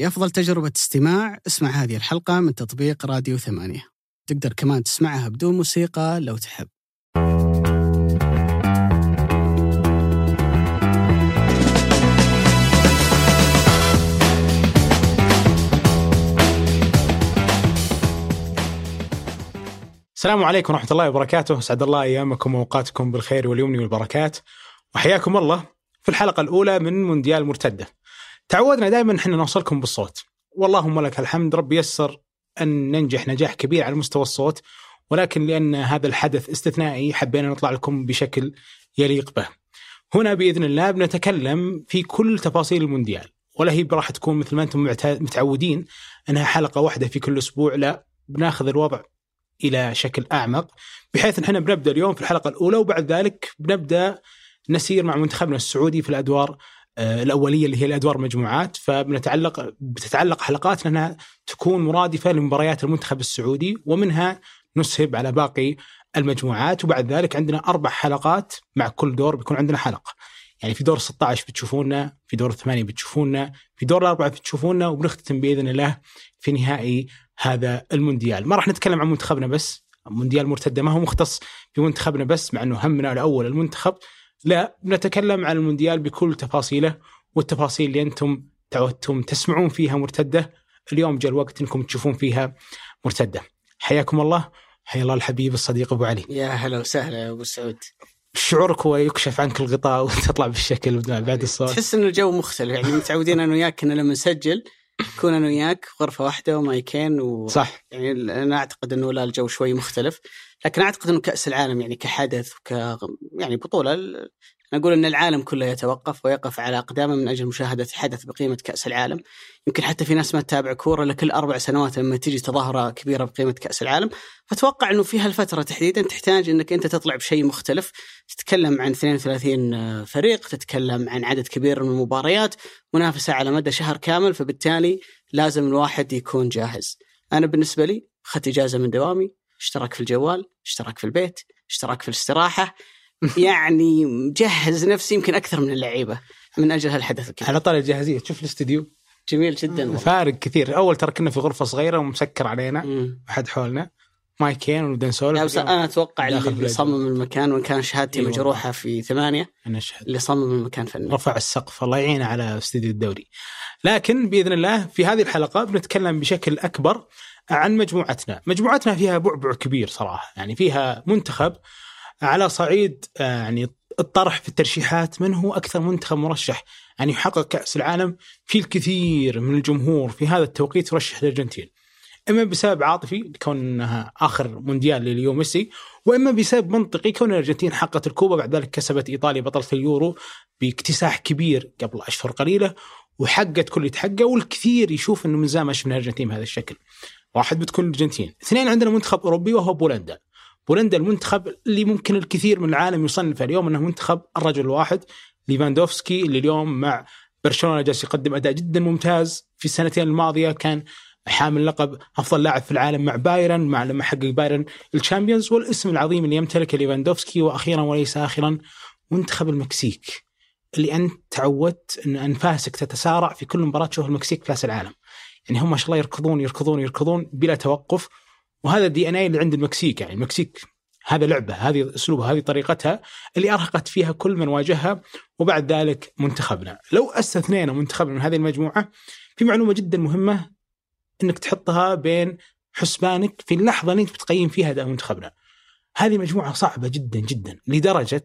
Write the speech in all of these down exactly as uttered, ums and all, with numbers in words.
لأفضل تجربة استماع اسمع هذه الحلقة من تطبيق راديو ثمانية. تقدر كمان تسمعها بدون موسيقى لو تحب. السلام عليكم ورحمة الله وبركاته. أسعد الله أيامكم وأوقاتكم بالخير واليمن والبركات، وحياكم الله في الحلقة الأولى من مونديال مرتدة. تعودنا دائما نحن نوصلكم بالصوت، واللهم لك الحمد، رب يسر أن ننجح نجاح كبير على مستوى الصوت، ولكن لأن هذا الحدث استثنائي حبينا نطلع لكم بشكل يليق به. هنا بإذن الله بنتكلم في كل تفاصيل المونديال، ولا هي راح تكون مثل ما أنتم متعودين أنها حلقة واحدة في كل أسبوع، لا، بناخذ الوضع إلى شكل أعمق، بحيث نحن بنبدأ اليوم في الحلقة الأولى، وبعد ذلك بنبدأ نسير مع منتخبنا السعودي في الأدوار الأولية اللي هي الأدوار مجموعات. فبنتعلق بتتعلق حلقاتنا أنها تكون مرادفة لمباريات المنتخب السعودي، ومنها نسهب على باقي المجموعات. وبعد ذلك عندنا أربع حلقات، مع كل دور بيكون عندنا حلقة. يعني في دور ستة عشر بتشوفونا، في دور الثمانية بتشوفونا، في دور الأربعة بتشوفونا، وبنختتم بإذن الله في نهائي هذا المونديال. ما راح نتكلم عن منتخبنا بس، مونديال مرتدة ما هو مختص بمنتخبنا بس، مع أنه همنا الأول المنتخب، لا، بنتكلم عن المونديال بكل تفاصيله، والتفاصيل اللي أنتم تعودتم تسمعون فيها مرتدة اليوم جاء الوقت أنكم تشوفون فيها مرتدة. حياكم الله، حيا الله الحبيب الصديق أبو علي. يا هلا وسهلا يا أبو سعود. شعورك هو يكشف عنك الغطاء وتطلع بالشكل بعد الصوت، تحس إنه الجو مختلف. يعني متعودين أنا وياك إن لما نسجل كون أنا وياك غرفة واحدة ومايكين و... صح. يعني أنا أعتقد إنه لا، الجو شوي مختلف، لكن أعتقد إنه كأس العالم يعني كحدث وك يعني بطولة، نقول إن العالم كله يتوقف ويقف على أقدامه من أجل مشاهدة حدث بقيمة كأس العالم. يمكن حتى في ناس ما تتابع كورة لكل أربع سنوات لما تيجي تظاهرة كبيرة بقيمة كأس العالم، فتوقع إنه في هالفترة تحديدا تحتاج إنك أنت تطلع بشيء مختلف. تتكلم عن اثنين وثلاثين فريق، تتكلم عن عدد كبير من المباريات، منافسة على مدى شهر كامل، فبالتالي لازم الواحد يكون جاهز. أنا بالنسبة لي أخذت إجازة من دوامي، اشترك في الجوال، اشترك في البيت، اشترك في الاستراحة، يعني مجهز نفسي يمكن أكثر من اللعيبة من أجل هالحدث الكبير. على طاري الجاهزية، تشوف الاستديو جميل جدا، فارق كثير. أول ترى كنا في غرفة صغيرة ومسكر علينا وحد حولنا مايكين ونبدأ نسولف. أنا أتوقع اللي صمم المكان، وإن كان شهادتي أيوة مجروحة في ثمانية، اللي صمم المكان فني رفع السقف، الله يعينه على استديو الدوري. لكن بإذن الله في هذه الحلقة بنتكلم بشكل أكبر عن مجموعتنا. مجموعتنا فيها بعبع كبير صراحة، يعني فيها منتخب على صعيد يعني الطرح في الترشيحات، من هو أكثر منتخب مرشح يعني يحقق كأس العالم. في الكثير من الجمهور في هذا التوقيت يرشح الأرجنتين، إما بسبب عاطفي كونها آخر مونديال لليو ميسي، وإما بسبب منطقي كون الأرجنتين حققت الكوبا، بعد ذلك كسبت إيطاليا بطلة اليورو باكتساح كبير قبل أشهر قليلة، وحققت كل يتحقق. والكثير يشوف إنه من زمان ما شفنا الأرجنتين بهذا الشكل. واحد بتكون الأرجنتين. اثنين، عندنا منتخب أوروبي وهو بولندا. بولندا المنتخب اللي ممكن الكثير من العالم يصنف اليوم أنه منتخب الرجل الواحد، ليفاندوفسكي، اللي اليوم مع برشلونة جالس يقدم أداء جدا ممتاز. في السنتين الماضية كان حامل لقب أفضل لاعب في العالم مع بايرن، مع لما حقق بايرن الشامبيونز. والاسم العظيم اللي يمتلكه ليفاندوفسكي. وأخيرا وليس آخرا، منتخب المكسيك، اللي أنت تعودت أن أنفاسك تتسارع في كل مباراة تشوف المكسيك في كأس العالم. يعني هم ما شاء الله يركضون يركضون يركضون بلا توقف، وهذا الدي ان اي اللي عند المكسيك. يعني المكسيك هذا لعبة، هذه أسلوبها، هذه طريقتها اللي أرهقت فيها كل من واجهها. وبعد ذلك منتخبنا، لو استثنينا منتخبنا من هذه المجموعة، في معلومة جدا مهمة أنك تحطها بين حسبانك في اللحظة اللي أنت بتقيم فيها أداء منتخبنا. هذه مجموعة صعبة جدا جدا، لدرجة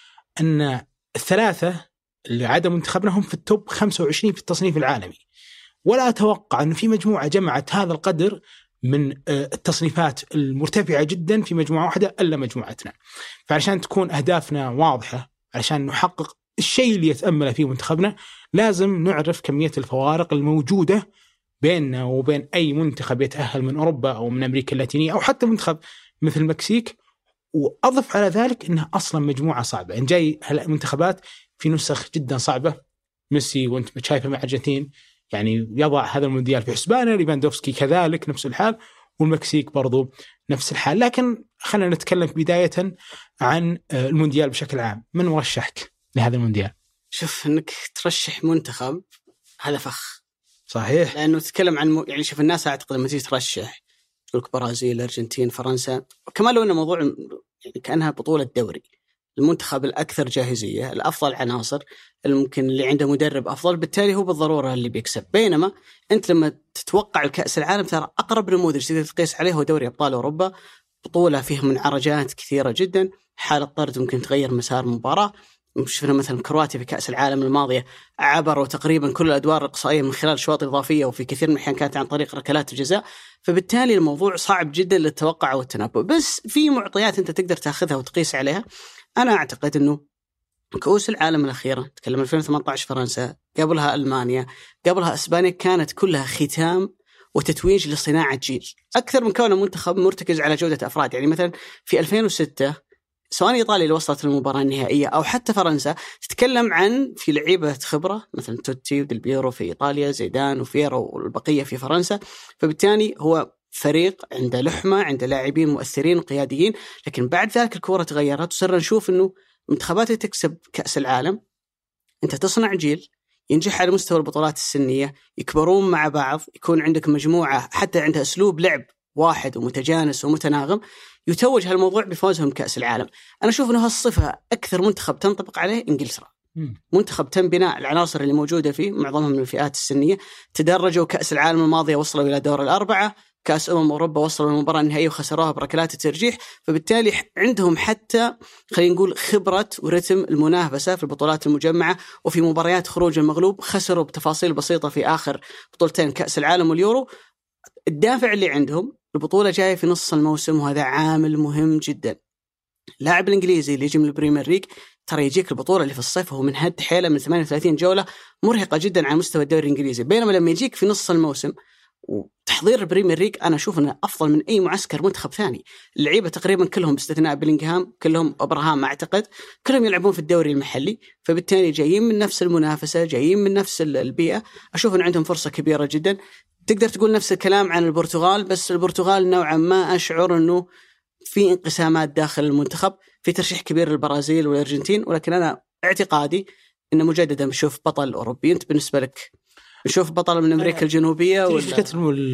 أن الثلاثة اللي عدا منتخبنا هم في التوب خمسة وعشرين في التصنيف العالمي. ولا أتوقع أن في مجموعة جمعت هذا القدر من التصنيفات المرتفعة جدا في مجموعة واحدة إلا مجموعتنا. فعشان تكون أهدافنا واضحة، عشان نحقق الشيء اللي يتأمل فيه منتخبنا، لازم نعرف كمية الفوارق الموجودة بيننا وبين أي منتخب يتأهل من أوروبا أو من أمريكا اللاتينية، أو حتى منتخب مثل المكسيك. وأضف على ذلك أنها أصلا مجموعة صعبة، إن جاي منتخبات في نسخ جدا صعبة. ميسي وانت شايفه مع الأرجنتين يعني يضع هذا المونديال في حسبانه، ليفاندوفسكي كذلك نفس الحال، والمكسيك برضو نفس الحال. لكن خلينا نتكلم بداية عن المونديال بشكل عام. من مرشحك لهذا المونديال؟ شوف، انك ترشح منتخب هذا فخ صحيح. لانه تتكلم عن م... يعني شوف الناس اعتقد لما تيجي ترشح تقول برازيل، الارجنتين، فرنسا، وكمان لو انه موضوع يعني كانها بطوله دوري، المنتخب الاكثر جاهزيه، الافضل عناصر، الممكن اللي عنده مدرب افضل، بالتالي هو بالضروره اللي بيكسب. بينما انت لما تتوقع الكاس العالم ترى اقرب نموذج تقدر تقيس عليه هو دوري ابطال اوروبا، بطوله فيها منعرجات كثيره جدا، حاله طرد ممكن تغير مسار المباراه. شفنا مثلا كرواتيا في كأس العالم الماضية عبروا تقريبا كل الأدوار الإقصائية من خلال شوط إضافية، وفي كثير من الأحيان كانت عن طريق ركلات الجزاء. فبالتالي الموضوع صعب جدا للتوقع والتنبؤ، بس في معطيات أنت تقدر تأخذها وتقيس عليها. أنا أعتقد أنه كؤوس العالم الأخيرة، تكلم ألفين وثمانية عشر فرنسا، قبلها ألمانيا، قبلها إسبانيا، كانت كلها ختام وتتويج لصناعة جيل أكثر من كونه منتخب مرتكز على جودة أفراد. يعني مثلا في ألفين وستة سواء إيطاليا اللي وصلت للمباراة النهائية أو حتى فرنسا، تتكلم عن في لعيبة خبرة مثلا توتي وديل بيرو في إيطاليا، زيدان وفيرو والبقية في فرنسا. فبالتالي هو فريق عنده لحمة، عنده لاعبين مؤثرين وقياديين. لكن بعد ذلك الكرة تغيرت وصرنا نشوف أنه منتخبات تكسب كأس العالم، أنت تصنع جيل ينجح على مستوى البطولات السنية، يكبرون مع بعض، يكون عندك مجموعة حتى عندها أسلوب لعب واحد ومتجانس ومتناغم، يتوج هالموضوع بفوزهم بكأس العالم. أنا أشوف أنه هالصفة أكثر منتخب تنطبق عليه إنجلترا. منتخب تم بناء العناصر اللي موجودة فيه، معظمهم من الفئات السنية، تدرجوا كأس العالم الماضية وصلوا إلى دور الأربعة، كأس أمم أوروبا وصلوا للمباراة النهائية وخسروها بركلات الترجيح. فبالتالي عندهم حتى خلينا نقول خبرة ورتم المنافسة في البطولات المجمعة، وفي مباريات خروج المغلوب خسروا بتفاصيل بسيطة في آخر بطولتين كأس العالم واليورو. الدافع اللي عندهم البطولة جاية في نص الموسم، وهذا عامل مهم جدا. لاعب الإنجليزي اللي يجي من البريمير ليج ترى يجيك البطولة اللي في الصيف وهو من هد حيلة من ثمانية وثلاثين جولة، مرهقة جدا على مستوى الدوري الإنجليزي. بينما لما يجيك في نص الموسم وتحضير البريمير ليج، أنا أشوف أنه أفضل من أي معسكر منتخب ثاني. اللعيبة تقريبا كلهم باستثناء بلينغهام، كلهم أبراهام أعتقد، كلهم يلعبون في الدوري المحلي. فبالتالي جايين من نفس المنافسة، جايين من نفس البيئة. أشوف أن عندهم فرصة كبيرة جدا. تقدر تقول نفس الكلام عن البرتغال، بس البرتغال نوعا ما أشعر أنه في انقسامات داخل المنتخب، في ترشيح كبير للبرازيل والأرجنتين. ولكن أنا اعتقادي أنه مجددا بنشوف بطل أوروبي. أنت بالنسبة لك نشوف بطل من أمريكا الجنوبية ولا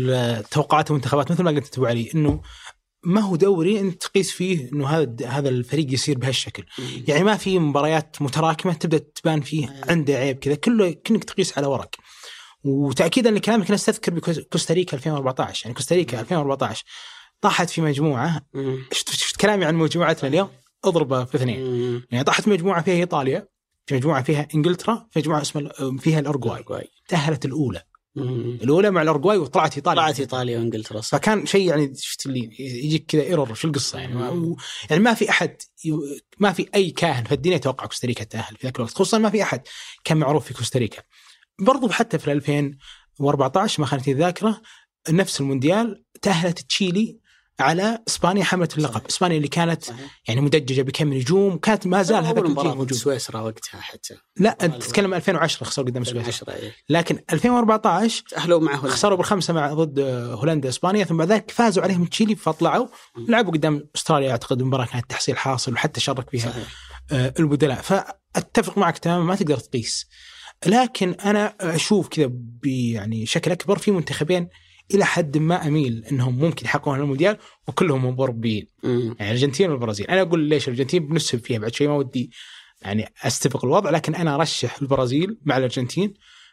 توقعات المنتخبات مثل ما قلت أبو علي، إنه ما هو دوري أنت تقيس فيه إنه هذا هذا الفريق يصير بهالشكل. مم. يعني ما في مباريات متراكمة تبدأ تبان فيه مم. عنده عيب كذا، كله كأنك تقيس على ورق. وتأكيدا لكلامك نستذكر بكوستاريكا ألفين وأربعة عشر. يعني كوستاريكا ألفين وأربعة عشر طاحت في مجموعة، شفت, شفت كلامي عن مجموعتنا اليوم اضربه في اثنين. مم. يعني طاحت في مجموعة فيها إيطاليا، في مجموعة فيها إنجلترا، في مجموعة اسمها فيها الأورجواي. تأهلت الأولى مم. الأولى مع الأورجواي وطلعت إيطاليا. طلعت إيطاليا وإنجلترا. فكان شيء يعني شفت اللي يجيك كذا إيرور في القصة. يعني ما يعني ما في أحد، ما في أي كاهن في الدنيا يتوقع كوستاريكا تأهل في ذاك الوقت، خصوصا ما في أحد كان معروف في كوستاريكا. برضو حتى في ألفين وأربعة عشر ما خانتني الذاكرة، نفس المونديال تأهلت تشيلي على إسبانيا حملة اللقب. إسبانيا اللي كانت صحيح. يعني مدججة بكم نجوم، كانت ما زال هذا الجيل موجود. سويسرا وقتها حتى لا أنت تتكلم ألفين وعشرة خسروا قدام سويسرا، إيه. لكن ألفين وأربعة عشر تأهلوا مع هولندا، خسروا بالخمسة مع ضد هولندا إسبانيا، ثم بعد ذلك فازوا عليهم تشيلي فطلعوا لعبوا قدام أستراليا. أعتقد المباراة كانت تحصيل حاصل وحتى شارك فيها صحيح. آه البدلاء. فأتفق معك تماما، ما تقدر تقيس. لكن أنا أشوف كذا يعني شكل أكبر في منتخبين إلى حد ما أميل إنهم ممكن يحققون المونديال وكلهم أوروبيين، يعني الأرجنتين والبرازيل. أنا أقول ليش الأرجنتين بنسب فيها بعد شيء، ما ودي يعني أستبق الوضع، لكن أنا أرشح البرازيل مع الأرجنتين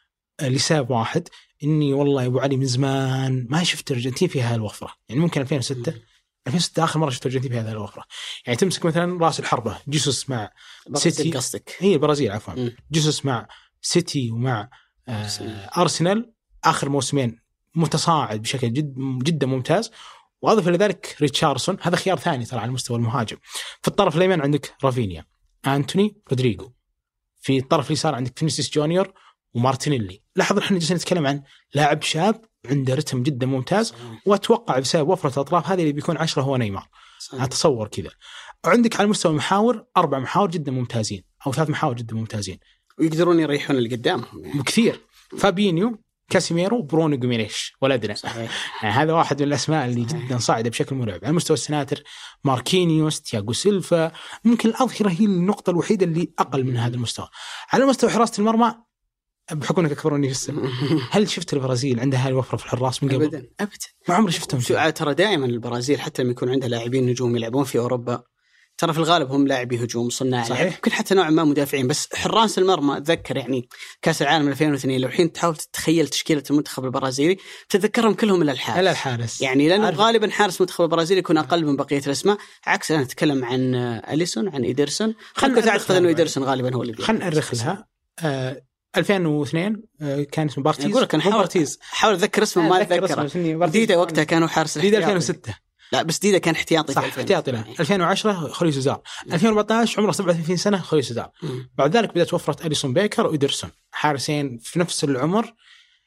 لسبب واحد، إني والله يا أبو علي من زمان ما شفت الأرجنتين فيها هالوفرة. يعني ممكن ألفين وستة ألفين وستة آخر مرة شفت الأرجنتين فيها هالوفرة. يعني تمسك مثلا رأس الحربة جيسوس مع سيتي، قصدك هي البرازيل عفوا، جيسوس مع سيتي ومع آه أرسنال آخر موسمين متصاعد بشكل جد جدا ممتاز. واضف الى ذلك ريتشاردسون، هذا خيار ثاني ترى على مستوى المهاجم. في الطرف اليمين عندك رافينيا، أنتوني، رودريغو. في الطرف اليسار عندك فينيسيوس جونيور ومارتينيلي. لاحظ احنا جالسين نتكلم عن لاعب شاب عنده رتم جدا ممتاز، واتوقع بسبب وفرة الاطراف هذه اللي بيكون عشرة هو نيمار. اتصور كذا. عندك على مستوى المحاور اربع محاور جدا ممتازين او ثلاث محاور جدا ممتازين، ويقدرون يريحون اللي قدامهم يعني. بكثير. فابينيو، كاسيميرو، برونو جوميريش ولدنا. يعني هذا واحد من الأسماء اللي جدا صاعدة بشكل مرعب. على مستوى السناتر ماركينيوس، تياغو سيلفا. ممكن الأظهرة هي النقطة الوحيدة اللي أقل من هذا المستوى. على مستوى حراسة المرمى بحكم انك اكبر مني في السن، هل شفت البرازيل عندها هاي الوفره في الحراس من قبل؟ ابدا ابدا، ما عمري شفتهم. شو ترى دائما البرازيل حتى لما يكون عندها لاعبين نجوم يلعبون في اوروبا، ترى في الغالب هم لاعبي هجوم صناع لعب، يمكن حتى نوعا ما مدافعين، بس حراس المرمى اتذكر يعني كاس العالم ألفين واثنين لو الحين تحاول تتخيل تشكيله المنتخب البرازيلي تتذكرهم كلهم الا الحارس. الا الحارس يعني لانه عارف. غالبا حارس المنتخب البرازيلي يكون اقل من بقيه الاسماء، عكس انا اتكلم عن اليسون عن ايدرسون. خلينا اعتقد انه ايدرسون غالبا هو اللي خلينا نرخ لها. آه ألفين واثنين آه كان اسمه بارتيز. اقول لك انا حاول حاول اتذكر اسمه ما اتذكره. ديدا وقتها كانوا حارس ديدا ألفين وستة. لا بس ديدا كان احتياطي. صح احتياطي له. ألفين وعشرة خليل سوزار. ألفين وأربعة عشر عمره سبعة وثلاثين سنه خليل سوزار. بعد ذلك بدأت وفرة أليسون بيكر وإيدرسون، حارسين في نفس العمر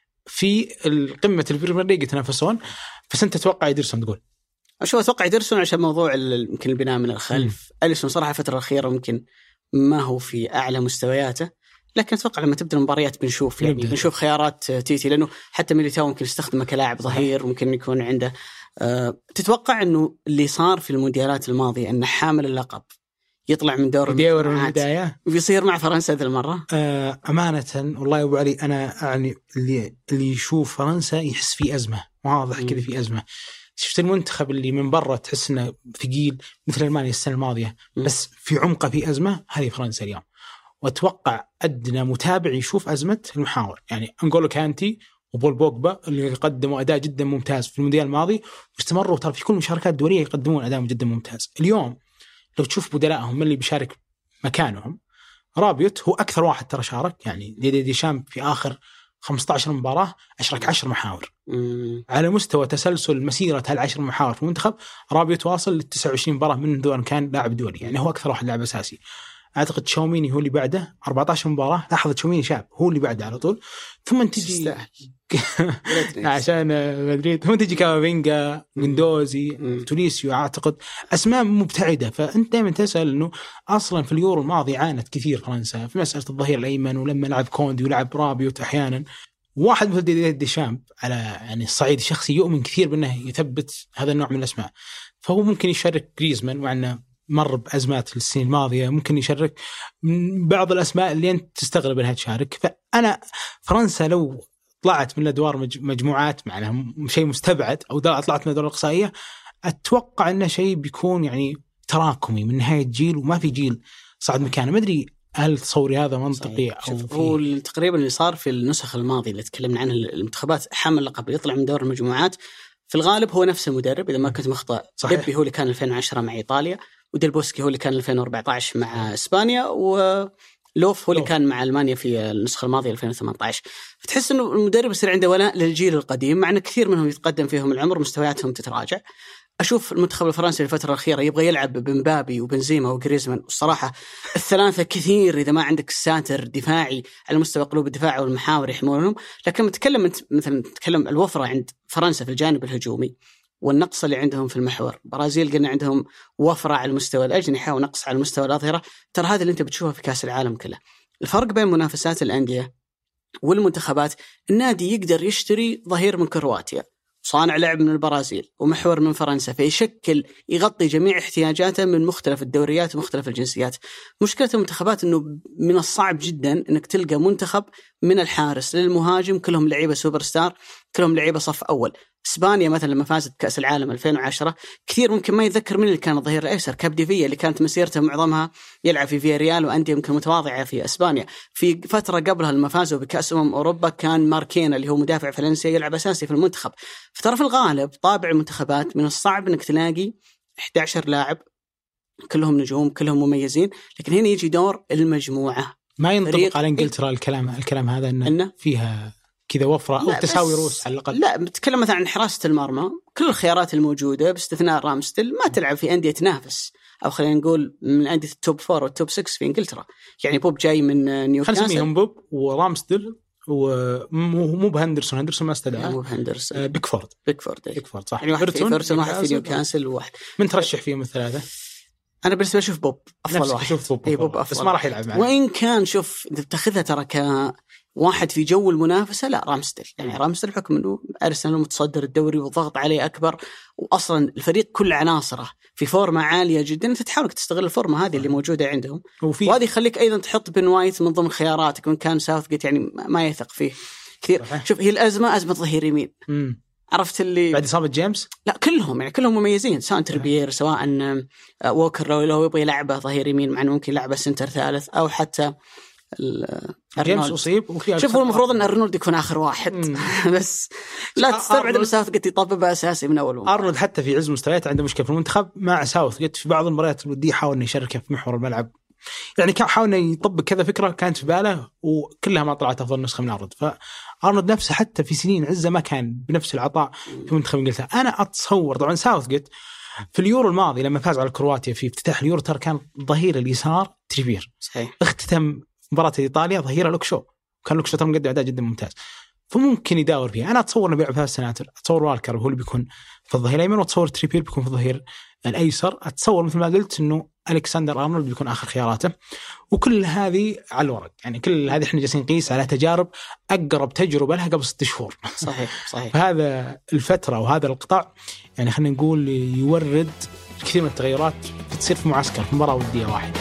في القمه البريمير ليج يتنافسون. بس انت تتوقع إيدرسون تقول؟ شو اتوقع إيدرسون عشان موضوع يمكن البناء من الخلف. أليسون صراحه الفتره الاخيره ممكن ما هو في اعلى مستوياته، لكن اتوقع لما تبدا المباريات بنشوف يعني يبدأ. بنشوف خيارات تيتي، لانه حتى ميليتاو ممكن يستخدمه كلاعب ظهير، ممكن يكون عنده أه تتوقع انه اللي صار في المونديالات الماضيه ان حامل اللقب يطلع من دور المجموعات ويصير مع فرنسا ذي المره؟ أه امانه والله يا ابو علي انا يعني اللي اللي يشوف فرنسا يحس في ازمه واضح كذا، في ازمه. شفت المنتخب اللي من برا تحس انه ثقيل مثل المانيا السنه الماضيه، بس في عمقه في ازمه، هذه فرنسا اليوم. واتوقع ادنى متابع يشوف ازمه المحاور، يعني انغولو كانتي وبول بوجبا اللي قدموا اداء جدا ممتاز في المونديال الماضي واستمروا ترى في كل المشاركات الدوليه يقدمون اداء جدا ممتاز. اليوم لو تشوف بدلائهم من اللي بيشارك مكانهم، رابيوت هو اكثر واحد ترى شارك، يعني دي دي شام في اخر خمسة عشر مباراه اشرك عشر محاور. مم. على مستوى تسلسل مسيره هالعشر محاور في المنتخب، رابيوت واصل ل تسعة وعشرين مباراه من دون كان لاعب دولي، يعني هو اكثر واحد لاعب اساسي. اعتقد تشاوميني هو اللي بعده أربعة عشر مباراه، لاحظ تشاوميني شاب هو اللي بعده على طول. ثم تجي عشان مدريد، ثم تجي كافينجا، جندوزي، تونيسيو، اعتقد اسماء مبتعده. فانت دائما تسال انه اصلا في اليورو الماضي عانت كثير فرنسا في مساله الظهير الايمن، ولما لعب كوندي ولعب رابيوت احيانا. واحد مثل دي ديشامب على يعني الصعيد الشخصي يؤمن كثير بانه يثبت هذا النوع من الاسماء، فهو ممكن يشارك جريزمان مع انه مر بأزمات السنين الماضية، ممكن يشارك من بعض الأسماء اللي أنت تستغرب أنها تشارك. فأنا فرنسا لو طلعت من الأدوار مجموعات معناها شيء مستبعد، أو طلعت من الأدوار الإقصائية، أتوقع أنه شيء بيكون يعني تراكمي من نهاية جيل وما في جيل صعد مكانه. ما أدري هل تصوري هذا منطقي أو هو تقريبا اللي صار في النسخ الماضية اللي تكلمنا عنها، المنتخبات حامل لقب يطلع من دور المجموعات في الغالب هو نفس المدرب إذا ما كنت مخطئ. بيبي هو اللي كان ألفين وعشرة مع إيطاليا، وديل بوسكي هو اللي كان ألفين وأربعة عشر مع إسبانيا، ولوف هو اللي كان مع ألمانيا في النسخة الماضية ألفين وثمانية عشر. فتحس إنه المدرب يصير عنده ولاء للجيل القديم، مع أن كثير منهم يتقدم فيهم العمر مستوياتهم تتراجع. أشوف المنتخب الفرنسي الفترة الأخيرة يبغى يلعب بمبابي وبنزيما وغريزمان، والصراحة الثلاثة كثير إذا ما عندك ساتر دفاعي على مستوى قلوب الدفاع والمحاور يحمونهم. لكن نتكلم مثلا نتكلم الوفرة عند فرنسا في الجانب الهجومي والنقص اللي عندهم في المحور. برازيل قلنا عندهم وفرة على المستوى الأجنحة ونقص على المستوى الأظهرة. ترى هذا اللي أنت بتشوفه في كأس العالم كله. الفرق بين منافسات الأندية والمنتخبات، النادي يقدر يشتري ظهير من كرواتيا، صانع لعب من البرازيل، ومحور من فرنسا، فيشكل يغطي جميع احتياجاته من مختلف الدوريات ومختلف الجنسيات. مشكلة المنتخبات أنه من الصعب جدا أنك تلقى منتخب من الحارس للمهاجم كلهم لعيبة سوبر ستار، كلهم لعيبة صف أول. إسبانيا مثلا لما فازت كأس العالم ألفين وعشرة كثير ممكن ما يذكر من اللي كان الظهير الأيسر، كابديفيا اللي كانت مسيرته معظمها يلعب في فياريال وأندية يمكن متواضعة في إسبانيا. في فترة قبلها لما فازوا بكأس أمم أوروبا كان ماركينا اللي هو مدافع فالنسيا يلعب أساسي في المنتخب. فترى في الغالب طابع المنتخبات من الصعب أنك تلاقي أحد عشر لاعب كلهم نجوم كلهم مميزين، لكن هنا يجي دور المجموعة. ما ينطبق على إنجلترا الكلام الكلام هذا إنه, إنه فيها كذا وفرة أو تساوي رؤوس على الأقل. لا بتكلم مثلا عن حراسة المرمى، كل الخيارات الموجودة باستثناء رامستيل ما تلعب في أندية تنافس، أو خلينا نقول من أندية التوب فور والتوب سكس في إنجلترا. يعني بوب جاي من نيوكاسل، خلينا نسميهم بوب ورامستيل ومو بهندرسون، هندرسون ما استدعى، مو هندرسون، بيكفورد بيكفورد بيكفورد صح. يعني واحد في فيرسون واحد في نيوكاسل وواحد. من ترشح فيهم الثلاثة؟ أنا بس بشوف بوب أفضل واحد. شوف بوب, بوب أفضل، بس ما راح يلعب معه. وإن كان شوف إذا بتاخذها ترى ك واحد في جو المنافسة لا رامسديل، يعني رامسديل بحكم أنه أرسنال متصدر الدوري والضغط عليه أكبر، وأصلا الفريق كل عناصره في فورمة عالية جدا، أنت تحاول تستغل الفورمة هذه اللي موجودة عندهم، وفي... وهذه يخليك أيضا تحط بن وايت من ضمن خياراتك وإن كان ساوثجيت يعني ما يثق فيه كثير. صحيح. شوف هي الأزمة أزمة ظهير يمين، مم. عرفت اللي بعد إصابة جيمس؟ لا كلهم يعني كلهم مميزين، سواء تربيير سواء ووكر لو لو يبغى يلعبه ظهير يمين، مع إنه ممكن يلعبه سنتر ثالث، أو حتى جيمس أصيب. وفي شوفوا المفروض أن أرنولد يكون آخر واحد بس لا تستبعد أن ساوثجيت يطببها أساسي من أول. أرنولد حتى في عز مستويات عنده مشكلة في المنتخب مع ساوثجيت، في بعض المباريات الودية حاول أن يشارك في محور الملعب، يعني كان حاول أن يطبق كذا فكرة كانت في باله وكلها ما طلعت أفضل نسخة من أرنولد. فأرنولد نفسه حتى في سنين عزة ما كان بنفس العطاء في منتخب إنجلترا. أنا أتصور طبعا ساوثجيت في اليورو الماضي لما فاز على كرواتيا في افتتاح اليورو ترى كان ظهير اليسار تريبير، صحيح. اختتم مباراة إيطاليا ظهير لوكشو، كان لوكشو ترى مقدم أداء جدا ممتاز، فممكن يداور فيها. أنا أتصور نبيع ثلاث سنوات، أتصور والكر هو اللي بيكون في الظهير الأيمن، وأتصور تريبير بيكون في الظهير الأيسر. أتصور مثل ما قلت إنه ألكسندر أرنولد بيكون آخر خياراته. وكل هذه على الورق، يعني كل هذه إحنا جالسين نقيس على تجارب أقرب تجربة لها قبل ست شهور. صحيح صحيح. فهذا الفترة وهذا القطاع يعني خلينا نقول يورد الكثير من التغيرات تصير في معسكر في مباراة ودية واحدة.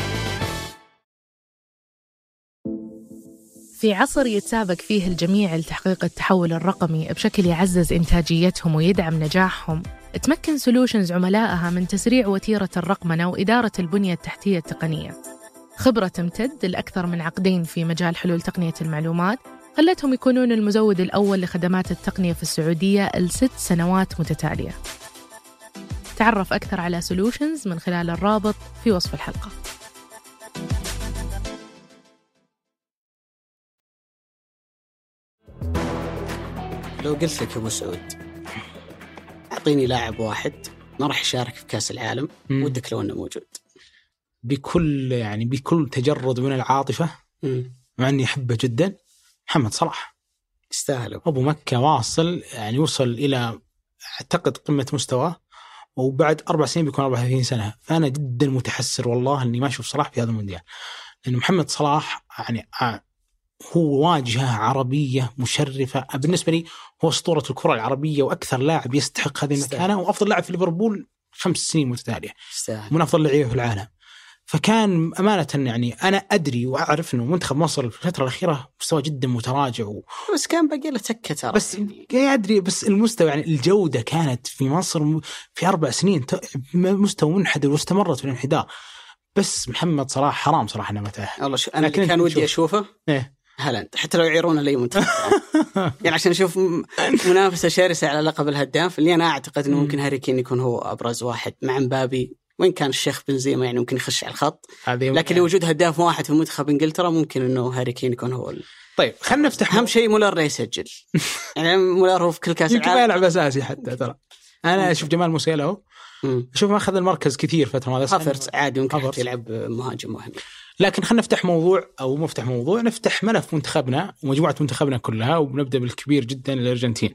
في عصر يتسابق فيه الجميع لتحقيق التحول الرقمي بشكل يعزز إنتاجيتهم ويدعم نجاحهم، تمكن سولوشنز عملائها من تسريع وتيرة الرقمنة وإدارة البنية التحتية التقنية. خبرة تمتد لأكثر من عقدين في مجال حلول تقنية المعلومات خلتهم يكونون المزود الأول لخدمات التقنية في السعودية لست سنوات متتالية. تعرف أكثر على سولوشنز من خلال الرابط في وصف الحلقة. لو قلت لك أبو سعود أعطيني لاعب واحد ما راح يشارك في كأس العالم مم. ودك لو أنه موجود، بكل يعني بكل تجرد من العاطفة، مم. مع أني أحبه جدا، محمد صلاح. يستاهل أبو مكة واصل، يعني وصل إلى أعتقد قمة مستواه، وبعد أربع سنين بيكون أربعة وثلاثين سنة. فأنا جدا متحسر والله أني ما أشوف صلاح في هذا المونديال، لأن محمد صلاح يعني هو واجهة عربية مشرفة بالنسبة لي، هو أسطورة الكرة العربية وأكثر لاعب يستحق هذه المكانة، وأفضل لاعب في ليفربول خمس سنين متتالية، من أفضل لاعبين في العالم. فكان أمانة يعني أنا أدري وأعرف أنه منتخب مصر في الفترة الأخيرة مستوى جدا متراجع و... بس كان باقي له تكة ترى، بس يعني أدري، بس المستوى يعني الجودة كانت في مصر في أربع سنين مستوى منحدر واستمرت في الانحدار. بس محمد صلاح حرام صراحة أنا متاه والله شو... أنا كان ودي أشوفه إيه؟ هالاند، حتى لو يعيرونه لي منتخب يعني عشان أشوف منافسة شرسة على لقب الهداف، اللي أنا أعتقد أنه ممكن هاري كين يكون هو أبرز واحد مع مبابي، وين كان الشيخ بنزيما يعني ممكن يخش على الخط، لكن لوجود هداف واحد في منتخب إنجلترا ممكن أنه هاري كين يكون هو ال... طيب خلنا نفتح. أهم شيء مولر يسجل يعني مولر هو في كل كاس العالم يمكن يلعب أساسي حتى ترى. أنا أشوف جمال موسيالا هو أشوف ما أخذ المركز كثير فترة ماذا هافرتز عادي ممكن يلعب مهاجم مهم. لكن خلنا نفتح موضوع أو مفتح موضوع نفتح ملف منتخبنا ومجموعة منتخبنا كلها، وبنبدأ بالكبير جدا الأرجنتين.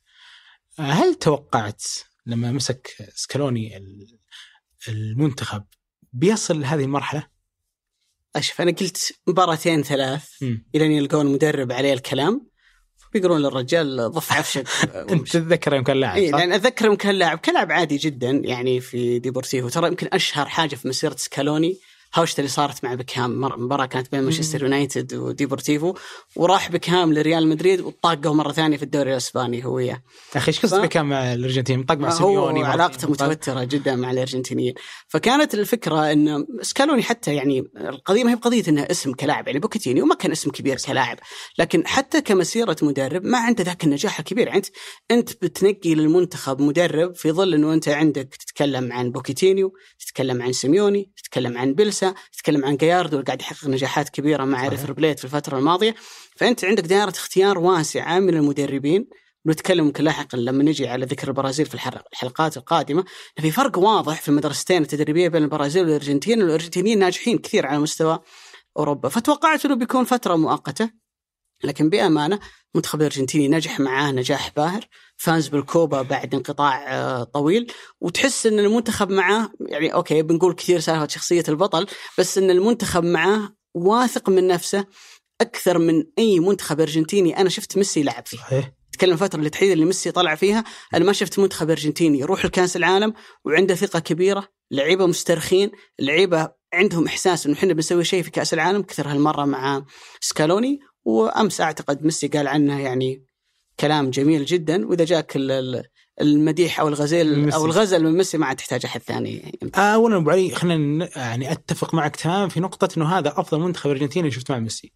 هل توقعت لما مسك سكالوني المنتخب بيصل لهذه المرحلة؟ أشوف أنا قلت مباراتين ثلاث إلى أن يلقون مدرب عليه الكلام بيقولون للرجال ضف عفشك. أنت تتذكر يوم كان لاعب؟ إيه يعني أتذكر يوم كان لاعب كلاعب عادي جدا يعني في ديبورتيفو. ترى يمكن أشهر حاجة في مسيرة سكالوني هاوشت اللي صارت مع بيكهام، مباراة كانت بين مانشستر يونايتد وديبورتيفو، وراح بيكهام لريال مدريد وطاقه مرة ثانية في الدوري الإسباني هو وياه. أخي إيش قصة ف... بيكهام مع الأرجنتين؟ طاق مع سيميوني، علاقته متوترة جدا مع الأرجنتينيين. فكانت الفكرة إن سكالوني حتى يعني القضية ما هي بقضية إنه اسم كلاعب، يعني بوكيتينيو ما كان اسم كبير كلاعب، لكن حتى كمسيرة مدرب ما عنده ذاك النجاح الكبير. أنت أنت بتنقي للمنتخب مدرب في ظل إنه أنت عندك تتكلم عن بوكيتينيو، تتكلم عن سيميوني، تتكلم عن بيلسا، تتكلم عن جاياردو اللي قاعد يحقق نجاحات كبيرة مع ريفر بليت في الفترة الماضية. فأنت عندك دائرة اختيار واسعة من المدربين. ونتكلم ممكن لاحقا لما نجي على ذكر البرازيل في الحلقات القادمة، في فرق واضح في المدرستين التدريبية بين البرازيل والأرجنتين، والأرجنتينيين ناجحين كثير على مستوى أوروبا. فتوقعت أنه بيكون فترة مؤقتة، لكن بأمانة منتخب الأرجنتيني نجح معاه نجاح باهر، فاز بالكوبا بعد انقطاع طويل، وتحس أن المنتخب معاه يعني أوكي بنقول كثير سالفة شخصية البطل، بس أن المنتخب معاه واثق من نفسه، أكثر من أي منتخب أرجنتيني أنا شفت ميسي لعب فيه. صحيح. تكلم فترة التحديد اللي ميسي طلع فيها، أنا ما شفت منتخب أرجنتيني يروح الكأس العالم وعنده ثقة كبيرة، لعيبة مسترخين، لعيبة عندهم إحساس إنه إحنا بنسوي شيء في كأس العالم. كثر هالمرة مع سكالوني، وأمس أعتقد ميسي قال عنه يعني كلام جميل جدا. وإذا جاك المديح أو الغزيل أو الغزل من ميسي ما عاد تحتاج أحد ثاني. أولا أبو علي خلينا يعني أتفق معك تمام في نقطة إنه هذا أفضل منتخب أرجنتيني شفت مع ميسي.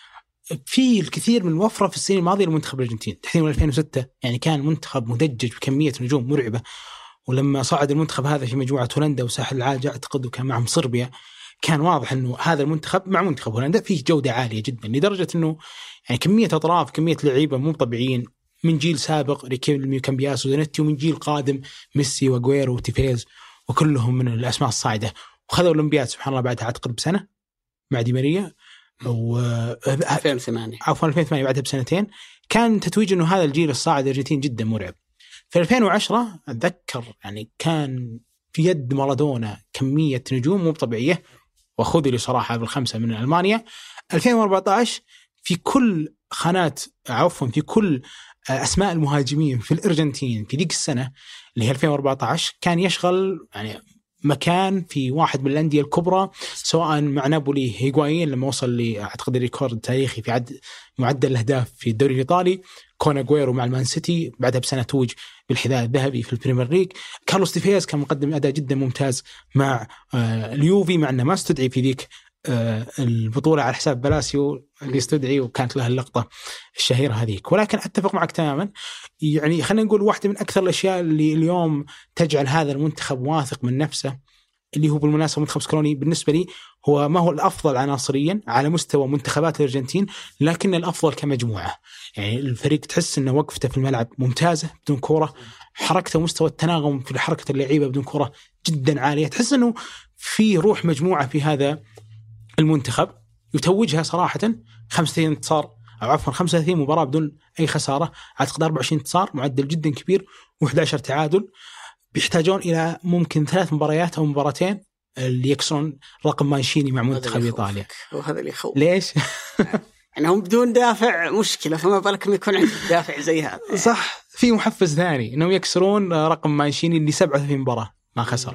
في الكثير من الوفرة في السنين الماضية لمنتخب الأرجنتين تحديدا ألفين وستة، يعني كان منتخب مدجج بكمية نجوم مرعبة. ولما صعد المنتخب هذا في مجموعة هولندا وساحل العاج أعتقد وكان معهم صربيا، كان واضح إنه هذا المنتخب مع منتخب هولندا فيه جودة عالية جدا، لدرجة إنه يعني كمية أطراف كمية لعيبة مو طبيعيين من جيل سابق ريكيلمي وكامبياس ودانيتي، ومن جيل قادم ميسي وأغويرو وتيفيز وكلهم من الأسماء الصاعدة. وخذوا الأولمبياد سبحان الله بعدها أعتقد بسنة مع دي ماريا و ألفين وثمانية عفوا ألفين وثمانية بعدها بسنتين. كان تتويج إنه هذا الجيل الصاعد الأرجنتين جدا مرعب. في ألفين وعشرة أتذكر يعني كان في يد مارادونا كمية نجوم مو طبيعية، وخذ لي صراحة بالخمسة من ألمانيا. ألفين وأربعة عشر في كل خانات عفوا في كل أسماء المهاجمين في الأرجنتين في ذيك السنة اللي هي ألفين وأربعة عشر كان يشغل يعني مكان في واحد من الأندية الكبرى، سواء مع نابولي هيغوايين لما وصل لي أعتقد الريكورد التاريخي في عد معدل الأهداف في الدوري الإيطالي، كون أغويرو مع المان سيتي بعدها بسنة توج بالحذاء الذهبي في البريمير ليج، كارلوس تيفيز كان مقدم أداء جدا ممتاز مع آه اليوفي، مع أنه ما استدعي في ذيك آه البطولة على حساب بلاسيو اللي استدعي وكانت له اللقطة الشهيرة هذيك. ولكن أتفق معك تماما، يعني خلينا نقول واحدة من أكثر الأشياء اللي اليوم تجعل هذا المنتخب واثق من نفسه اللي هو بالمناسبة منتخب سكالوني بالنسبة لي هو ما هو الأفضل عناصريا على مستوى منتخبات الأرجنتين، لكن الأفضل كمجموعة. يعني الفريق تحس أنه وقفته في الملعب ممتازة بدون كرة، حركته ومستوى التناغم في حركة اللعيبة بدون كرة جدا عالية، تحس أنه في روح مجموعة في هذا المنتخب يتوجها صراحة خمسة وثلاثين انتصار أو عفوا خمسة وثلاثين مباراة بدون أي خسارة، أعتقد أربعة وعشرين انتصار معدل جدا كبير وإحدى عشر تعادل. بيحتاجون إلى ممكن ثلاث مباريات أو مباراتين اللي يكسرون رقم مانشيني مع منتخب إيطاليا. وهذا اللي يخوف. ليش؟ يعني هم بدون دافع مشكلة، فما بالكم يكون عندهم دافع زي هذا. صح، في محفز ثاني إنهم يكسرون رقم مانشيني اللي سبعة وثلاثين مباراة ما خسر.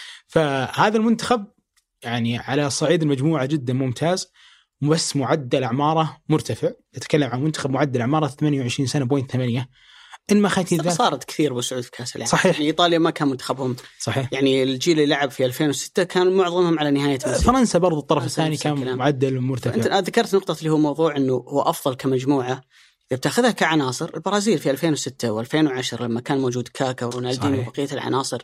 فهذا المنتخب يعني على صعيد المجموعة جدا ممتاز، بس معدل أعماره مرتفع. يتكلم عن منتخب معدل أعماره ثمانية وعشرين سنة بوينت ثمانية. إن ما خايتي ذا صارت كثير بسعود في كأس العالم. صحيح. يعني إيطاليا ما كان منتخبهم. صحيح. يعني الجيل اللي لعب في ألفين وستة كان معظمهم على نهاية مسيرة. فرنسا برضو الطرف الثاني كان كلام. معدل مرتفع. أنت ذكرت نقطة اللي هو موضوع إنه هو أفضل كمجموعة. إذا بتأخذها كعناصر، البرازيل في ألفين وستة وألفين وعشرة لما كان موجود كاكا ورونالدينيو وبقية العناصر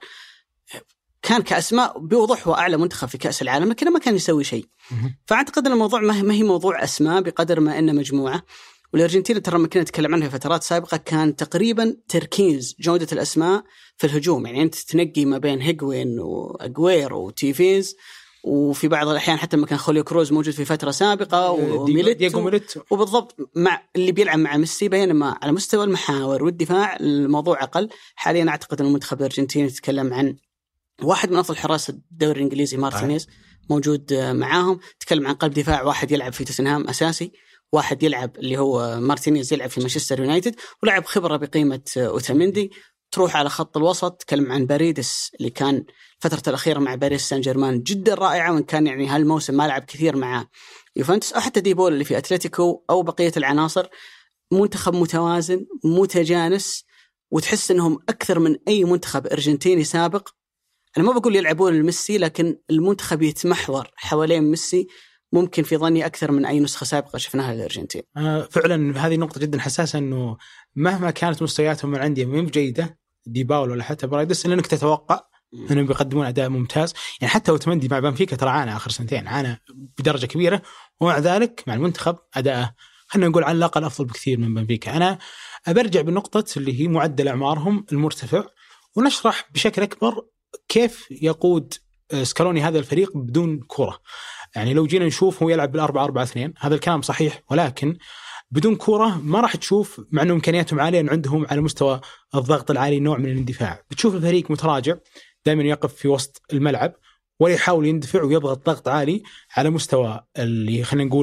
كان كأسماء بوضوح هو أعلى منتخب في كأس العالم، لكنه ما كان يسوي شيء. فأعتقد أن الموضوع ما هي موضوع أسماء بقدر ما إنه مجموعة. والأرجنتين ترى ما كنا نتكلم عنها في فترات سابقة كان تقريبا تركيز جودة الأسماء في الهجوم. يعني أنت تنقي ما بين هيغوين وأغويرو وتيفيز، وفي بعض الأحيان حتى ما كان خوليو كروز موجود في فترة سابقة وميليتو، وبالضبط مع اللي بيلعب مع ميسي. بينما على مستوى المحاور والدفاع الموضوع أقل. حاليا أعتقد أن المنتخب الأرجنتيني يتكلم عن واحد من أفضل حراس الدوري الإنجليزي مارتينيز موجود معاهم. تكلم عن قلب دفاع واحد يلعب في توتنهام أساسي، واحد يلعب اللي هو مارتينيز يلعب في مانشستر يونايتد ولاعب خبرة بقيمة أوتاميندي. تروح على خط الوسط تكلم عن باريدس اللي كان فترة الأخيرة مع باريس سان جيرمان جدا رائعة، وإن كان يعني هالموسم ما لعب كثير مع يوفنتوس، أو حتى ديبول اللي في أتلتيكو، أو بقية العناصر. منتخب متوازن متجانس، وتحس أنهم أكثر من أي منتخب أرجنتيني سابق. أنا ما بقول يلعبون الميسي، لكن المنتخب يتمحور حوالين ميسي ممكن في ظني أكثر من أي نسخة سابقة شفناها للأرجنتين. آه فعلا هذه نقطة جدا حساسة، أنه مهما كانت مستوياتهم من عندي مو جيدة ديباول ولا حتى برايدس، إلا أنك تتوقع أنهم بيقدمون أداء ممتاز. يعني حتى أوتمندي مع بنفيكا ترى عانى آخر سنتين، عانى بدرجة كبيرة، ومع ذلك مع المنتخب أداءه خلينا نقول على الأقل أفضل بكثير من بنفيكا. أنا أبرجع بالنقطة اللي هي معدل أعمارهم المرتفع، ونشرح بشكل أكبر كيف يقود سكالوني هذا الفريق بدون كرة. يعني لو جينا نشوف هو يلعب بالأربعة أربعة اثنين، هذا الكلام صحيح، ولكن بدون كرة ما راح تشوف، مع أنه إمكانياتهم عالية، أن عندهم على مستوى الضغط العالي نوع من الاندفاع. بتشوف الفريق متراجع دائما يقف في وسط الملعب ولا يحاول يندفع ويضغط ضغط عالي على مستوى اللي خلينا نقول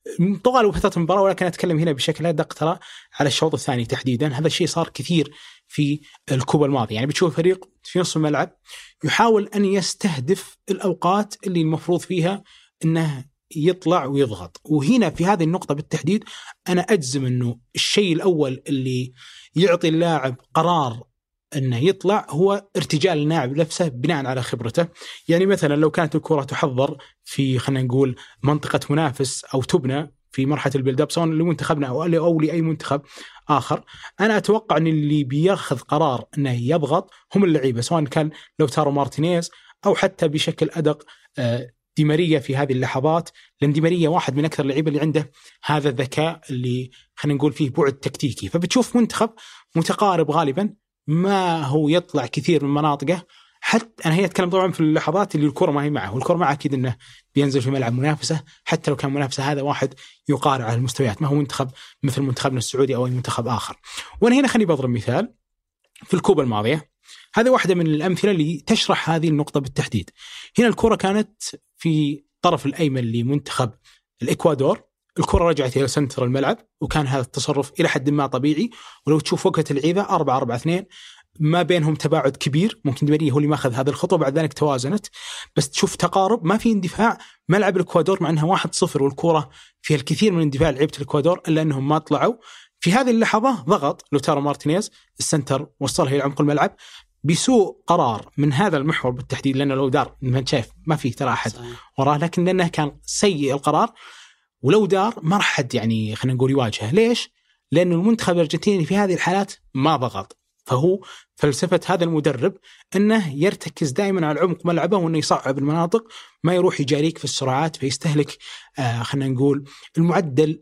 طوال فترة المباراة، ولكن أتكلم هنا بشكل أدق ترى على الشوط الثاني تحديدا. هذا الشيء صار كثير في الكوبا الماضي، يعني بتشوف فريق في نصف الملعب يحاول أن يستهدف الأوقات اللي المفروض فيها أنه يطلع ويضغط. وهنا في هذه النقطة بالتحديد أنا أجزم أنه الشيء الأول اللي يعطي اللاعب قرار أنه يطلع هو ارتجال اللاعب نفسه بناء على خبرته. يعني مثلا لو كانت الكرة تحضر في خلينا نقول منطقة منافس أو تبنى في مرحلة البيلد اب سواء لمنتخبنا أو أو لأي منتخب آخر، أنا أتوقع أن اللي بياخذ قرار أنه يضغط هم اللعيبة، سواء كان لوتارو مارتينيز أو حتى بشكل أدق دي ماريا في هذه اللحظات، لأن دي ماريا واحد من أكثر اللعيبة اللي عنده هذا الذكاء اللي خلينا نقول فيه بعد تكتيكي. فبتشوف منتخب متقارب غالبا، ما هو يطلع كثير من مناطقه. حتى أنا هي أتكلم طبعا في اللحظات اللي الكرة ما هي معه، والكرة معه أكيد أنه بينزل في ملعب منافسة، حتى لو كان منافسة هذا واحد يقارع على المستويات، ما هو منتخب مثل منتخبنا السعودي أو أي منتخب آخر. وأنا هنا خليني بضرب مثال في الكوبا الماضية، هذا واحدة من الأمثلة اللي تشرح هذه النقطة بالتحديد. هنا الكرة كانت في طرف الأيمن لمنتخب الإكوادور، الكرة رجعت إلى سنتر الملعب، وكان هذا التصرف إلى حد ما طبيعي. ولو تشوف وقت اللعيبة أربعة أربعة اثنين، ما بينهم تباعد كبير، ممكن دي ماريا هو اللي ما أخذ هذه الخطوة، بعد ذلك توازنت، بس تشوف تقارب، ما في اندفاع. ملعب الإكوادور مع أنها واحد صفر والكرة فيها الكثير من اندفاع لعيبة الإكوادور، إلا أنهم ما طلعوا. في هذه اللحظة ضغط لوتارو مارتينيز السنتر، وصلها إلى عمق الملعب بسوء قرار من هذا المحور بالتحديد، لأنه لو دار من شايف ما فيه ترى أحد وراه، لكن لأنه كان سيء القرار، ولو دار ما راح حد يعني خلينا نقول يواجهه. ليش؟ لأنه المنتخب الأرجنتيني في هذه الحالات ما ضغط. فهو فلسفة هذا المدرب أنه يرتكز دائما على عمق ملعبه، وأنه يصعب المناطق، ما يروح يجاريك في السرعات فيستهلك آه خلينا نقول المعدل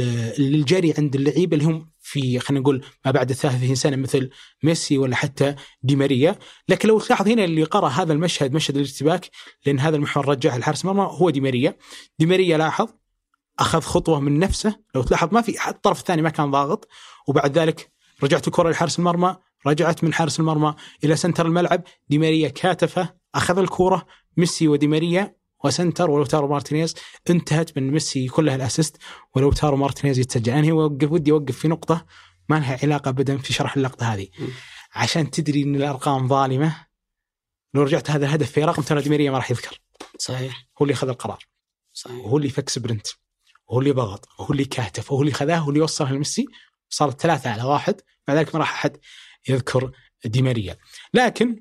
الجري عند اللعيبة اللي هم في خلينا نقول ما بعد الثلاثين سنة مثل ميسي ولا حتى دي ماريا. لكن لو تلاحظ هنا اللي قرأ هذا المشهد، مشهد الارتباك، لأن هذا المحور رجعه الحارس مرمى، هو دي ماريا. دي ماريا لاحظ أخذ خطوة من نفسه، لو تلاحظ ما في الطرف الثاني ما كان ضاغط، وبعد ذلك رجعت الكرة لحارس المرمى، رجعت من حارس المرمى إلى سنتر الملعب، دي ماريا كاتفه أخذ الكرة، ميسي ودي ماريا وسنتر ولوتارو مارتينيز، انتهت من ميسي كلها الأسيست ولوتارو مارتينيز يتسجل. أنا وقف ودي أوقف في نقطة ما لها علاقة أبدا في شرح اللقطة هذه، عشان تدري إن الأرقام ظالمة. لو رجعت هذا الهدف في رقم ترى دي ماريا ما راح يذكر. صحيح، هو اللي أخذ القرار، صحيح، وهو اللي فك سبرنت، وهو اللي ضغط، وهو اللي كاتف، وهو اللي خذاه، وهو اللي وصلها لميسي، صارت ثلاثة على واحد. بعد ذلك ما راح أحد يذكر دي ماريا. لكن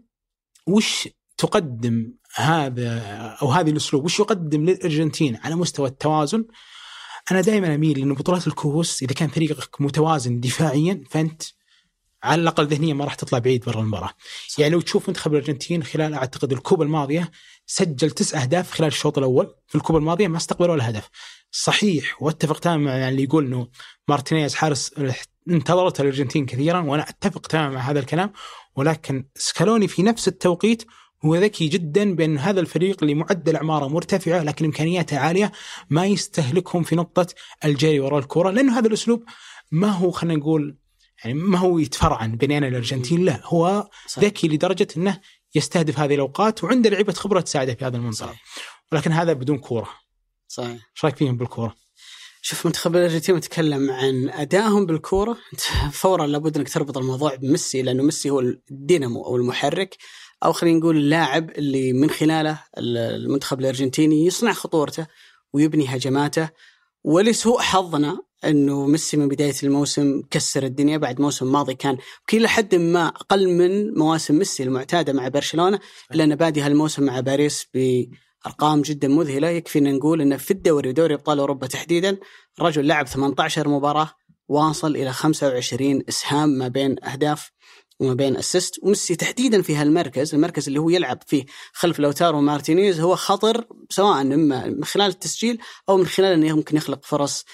وش تقدم هذا أو هذه الأسلوب، وش يقدم للأرجنتين على مستوى التوازن؟ أنا دائما أميل لأن بطولات الكؤوس إذا كان فريقك متوازن دفاعيا فأنت على الأقل ذهنيا ما راح تطلع بعيد برا المباراة. يعني لو تشوف منتخب الأرجنتين خلال أعتقد الكوبا الماضية سجل تسع أهداف خلال الشوط الأول في الكوبا الماضية، ما استقبل ولا هدف. صحيح، واتفق تماما مع اللي يقول إنه مارتينيز حارس انتظرت الأرجنتين كثيرا، وأنا أتفق تماما مع هذا الكلام، ولكن سكالوني في نفس التوقيت هو ذكي جدا بأن هذا الفريق اللي معدل أعماره مرتفعة لكن إمكانياته عالية ما يستهلكهم في نقطة الجري وراء الكرة، لأنه هذا الأسلوب ما هو خلينا نقول يعني ما هو يتفرعن بين أنا الأرجنتين، لا هو ذكي لدرجة أنه يستهدف هذه الأوقات وعنده لعيبة خبرة تساعده في هذا المنطقة، ولكن هذا بدون كورة. صحيح. ايش رايك فيهم بالكورة؟ شوف منتخب الأرجنتين متكلم عن أدائهم بالكورة، فورا لابد أنك تربط الموضوع بميسي، لأنه ميسي هو الدينامو أو المحرك، أو خلينا نقول اللاعب اللي من خلاله المنتخب الأرجنتيني يصنع خطورته ويبني هجماته. ولسوء حظنا أنه ميسي من بداية الموسم كسر الدنيا، بعد موسم ماضي كان كل حد ما أقل من مواسم ميسي المعتادة مع برشلونة، لأن بادي هالموسم مع باريس بأرقام جدا مذهلة. يكفي أن نقول أنه في الدوري ودوري أبطال أوروبا تحديدا الرجل لعب ثمانية عشر مباراة، واصل إلى خمسة وعشرين إسهام ما بين أهداف وما بين أسيست. وميسي تحديدا في هالمركز، المركز اللي هو يلعب فيه خلف لوتارو مارتينيز، هو خطر سواء إما من خلال التسجيل أو من خلال أنه يمكن يخلق فرص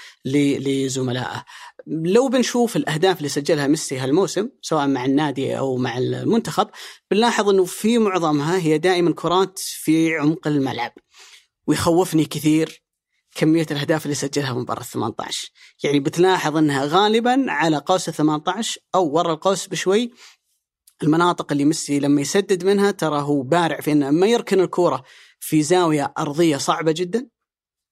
لزملائه. لو بنشوف الأهداف اللي سجلها ميسي هالموسم سواء مع النادي أو مع المنتخب، بنلاحظ أنه في معظمها هي دائما كرات في عمق الملعب، ويخوفني كثير كمية الأهداف اللي سجلها من برا ثمانية عشر. يعني بتلاحظ أنها غالبا على قوس ثمانية عشر أو ورا القوس بشوي. المناطق اللي ميسي لما يسدد منها ترى هو بارع في أنه ما يركن الكرة في زاوية أرضية صعبة جدا،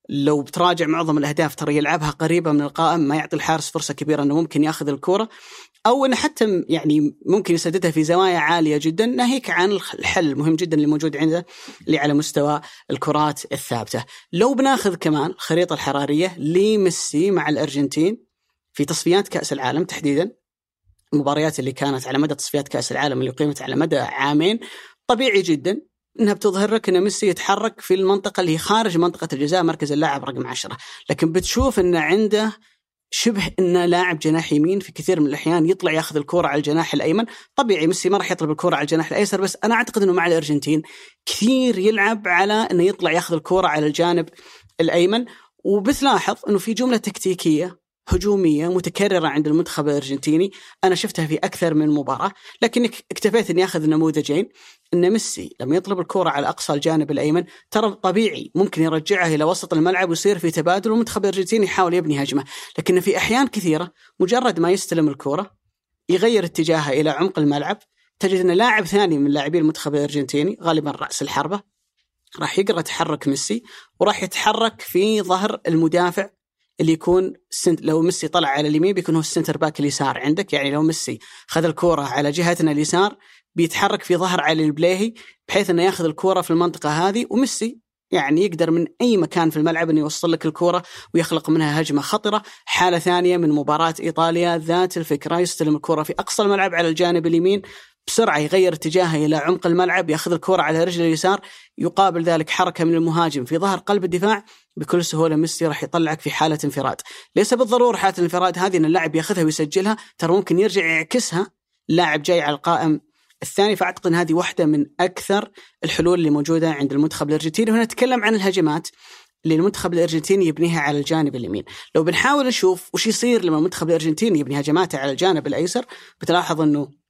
لو بتراجع معظم الأهداف ترى يلعبها قريبة من القائم، ما يعطي الحارس فرصة كبيرة أنه ممكن يأخذ الكرة، أو أنه حتى يعني ممكن يسددها في زوايا عالية جدا، ناهيك عن الحل مهم جدا اللي موجود عنده اللي على مستوى الكرات الثابتة. لو بناخذ كمان الخريطة الحرارية لميسي مع الأرجنتين في تصفيات كأس العالم تحديدا، المباريات اللي كانت على مدى تصفيات كأس العالم اللي قيمت على مدى عامين، طبيعي جدا انها بتظهر لك ان ميسي يتحرك في المنطقه اللي هي خارج منطقه الجزاء، مركز اللاعب رقم عشرة، لكن بتشوف ان عنده شبه انه لاعب جناح يمين في كثير من الاحيان، يطلع ياخذ الكره على الجناح الايمن. طبيعي ميسي ما راح يطلب الكره على الجناح الايسر، بس انا اعتقد انه مع الارجنتين كثير يلعب على انه يطلع ياخذ الكره على الجانب الايمن. وبتلاحظ انه في جمله تكتيكيه هجومية متكررة عند المنتخب الأرجنتيني، أنا شفتها في أكثر من مباراة، لكن اكتفيت أني أخذ نموذجين. أن ميسي لما يطلب الكرة على أقصى الجانب الأيمن ترى طبيعي ممكن يرجعها إلى وسط الملعب ويصير في تبادل، والمنتخب الأرجنتيني يحاول يبني هجمة، لكن في أحيان كثيرة مجرد ما يستلم الكرة يغير اتجاهها إلى عمق الملعب، تجد أن لاعب ثاني من لاعبين المنتخب الأرجنتيني غالبا رأس الحربة راح يقرأ تحرك ميسي وراح يتحرك في ظهر المدافع اللي يكون سنت. لو ميسي طلع على اليمين بيكون هو السنتر باك اليسار عندك، يعني لو ميسي خذ الكرة على جهتنا اليسار بيتحرك في ظهر علي البليهي بحيث انه ياخذ الكرة في المنطقة هذه، وميسي يعني يقدر من اي مكان في الملعب انه يوصل لك الكرة ويخلق منها هجمة خطرة. حالة ثانية من مباراة ايطاليا ذات الفكرة، يستلم الكرة في اقصى الملعب على الجانب اليمين، بسرعة يغير اتجاهه إلى عمق الملعب، يأخذ الكرة على رجل اليسار، يقابل ذلك حركة من المهاجم في ظهر قلب الدفاع، بكل سهولة ميسي راح يطلعك في حالة انفراد. ليس بالضرورة حالة الانفراد هذه أن اللاعب يأخذها ويسجلها، ترى ممكن يرجع يعكسها لاعب جاي على القائم الثاني. فأعتقد أن هذه واحدة من أكثر الحلول اللي موجودة عند المنتخب الأرجنتيني. هنا نتكلم عن الهجمات اللي المنتخب الأرجنتيني يبنيها على الجانب اليمين. لو بنحاول نشوف وش يصير لما المنتخب الأرجنتيني يبني هجماته على الجانب الأيسر، بتلاحظ أنه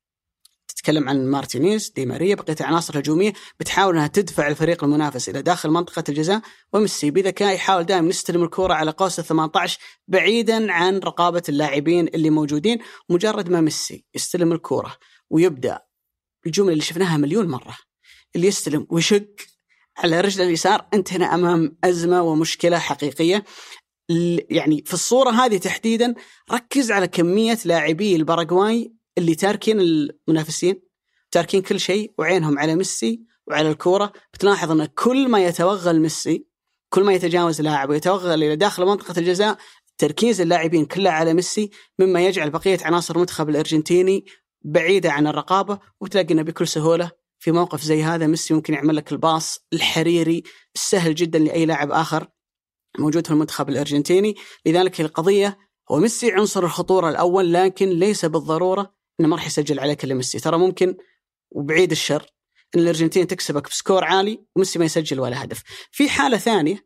تتكلم عن مارتينيز، دي ماريا، بقية عناصر هجومية بتحاول أنها تدفع الفريق المنافس إلى داخل منطقة الجزاء، وميسي بذكاء يحاول دائما يستلم الكرة على قوس الثمانية عشر بعيدا عن رقابة اللاعبين اللي موجودين. مجرد ما ميسي يستلم الكرة ويبدأ الجملة اللي شفناها مليون مرة، اللي يستلم ويشق على رجل اليسار، أنت هنا أمام أزمة ومشكلة حقيقية. يعني في الصورة هذه تحديدا ركز على كمية لاعبي الباراغواي اللي تاركين المنافسين، تاركين كل شيء وعينهم على ميسي وعلى الكرة. بتلاحظ أن كل ما يتوغل ميسي، كل ما يتجاوز لاعب ويتوغل إلى داخل منطقة الجزاء، تركيز اللاعبين كلها على ميسي، مما يجعل بقية عناصر المنتخب الأرجنتيني بعيدة عن الرقابة. وتلاقي أنه بكل سهولة في موقف زي هذا ميسي ممكن يعمل لك الباص الحريري السهل جدا لأي لاعب آخر موجود في المنتخب الأرجنتيني. لذلك القضية هو ميسي عنصر الخطورة الأول، لكن ليس بالضرورة إنه ما راح يسجل عليك إلا ميسي. ترى ممكن وبعيد الشر إن الأرجنتين تكسبك بسكور عالي وميسي ما يسجل ولا هدف. في حالة ثانية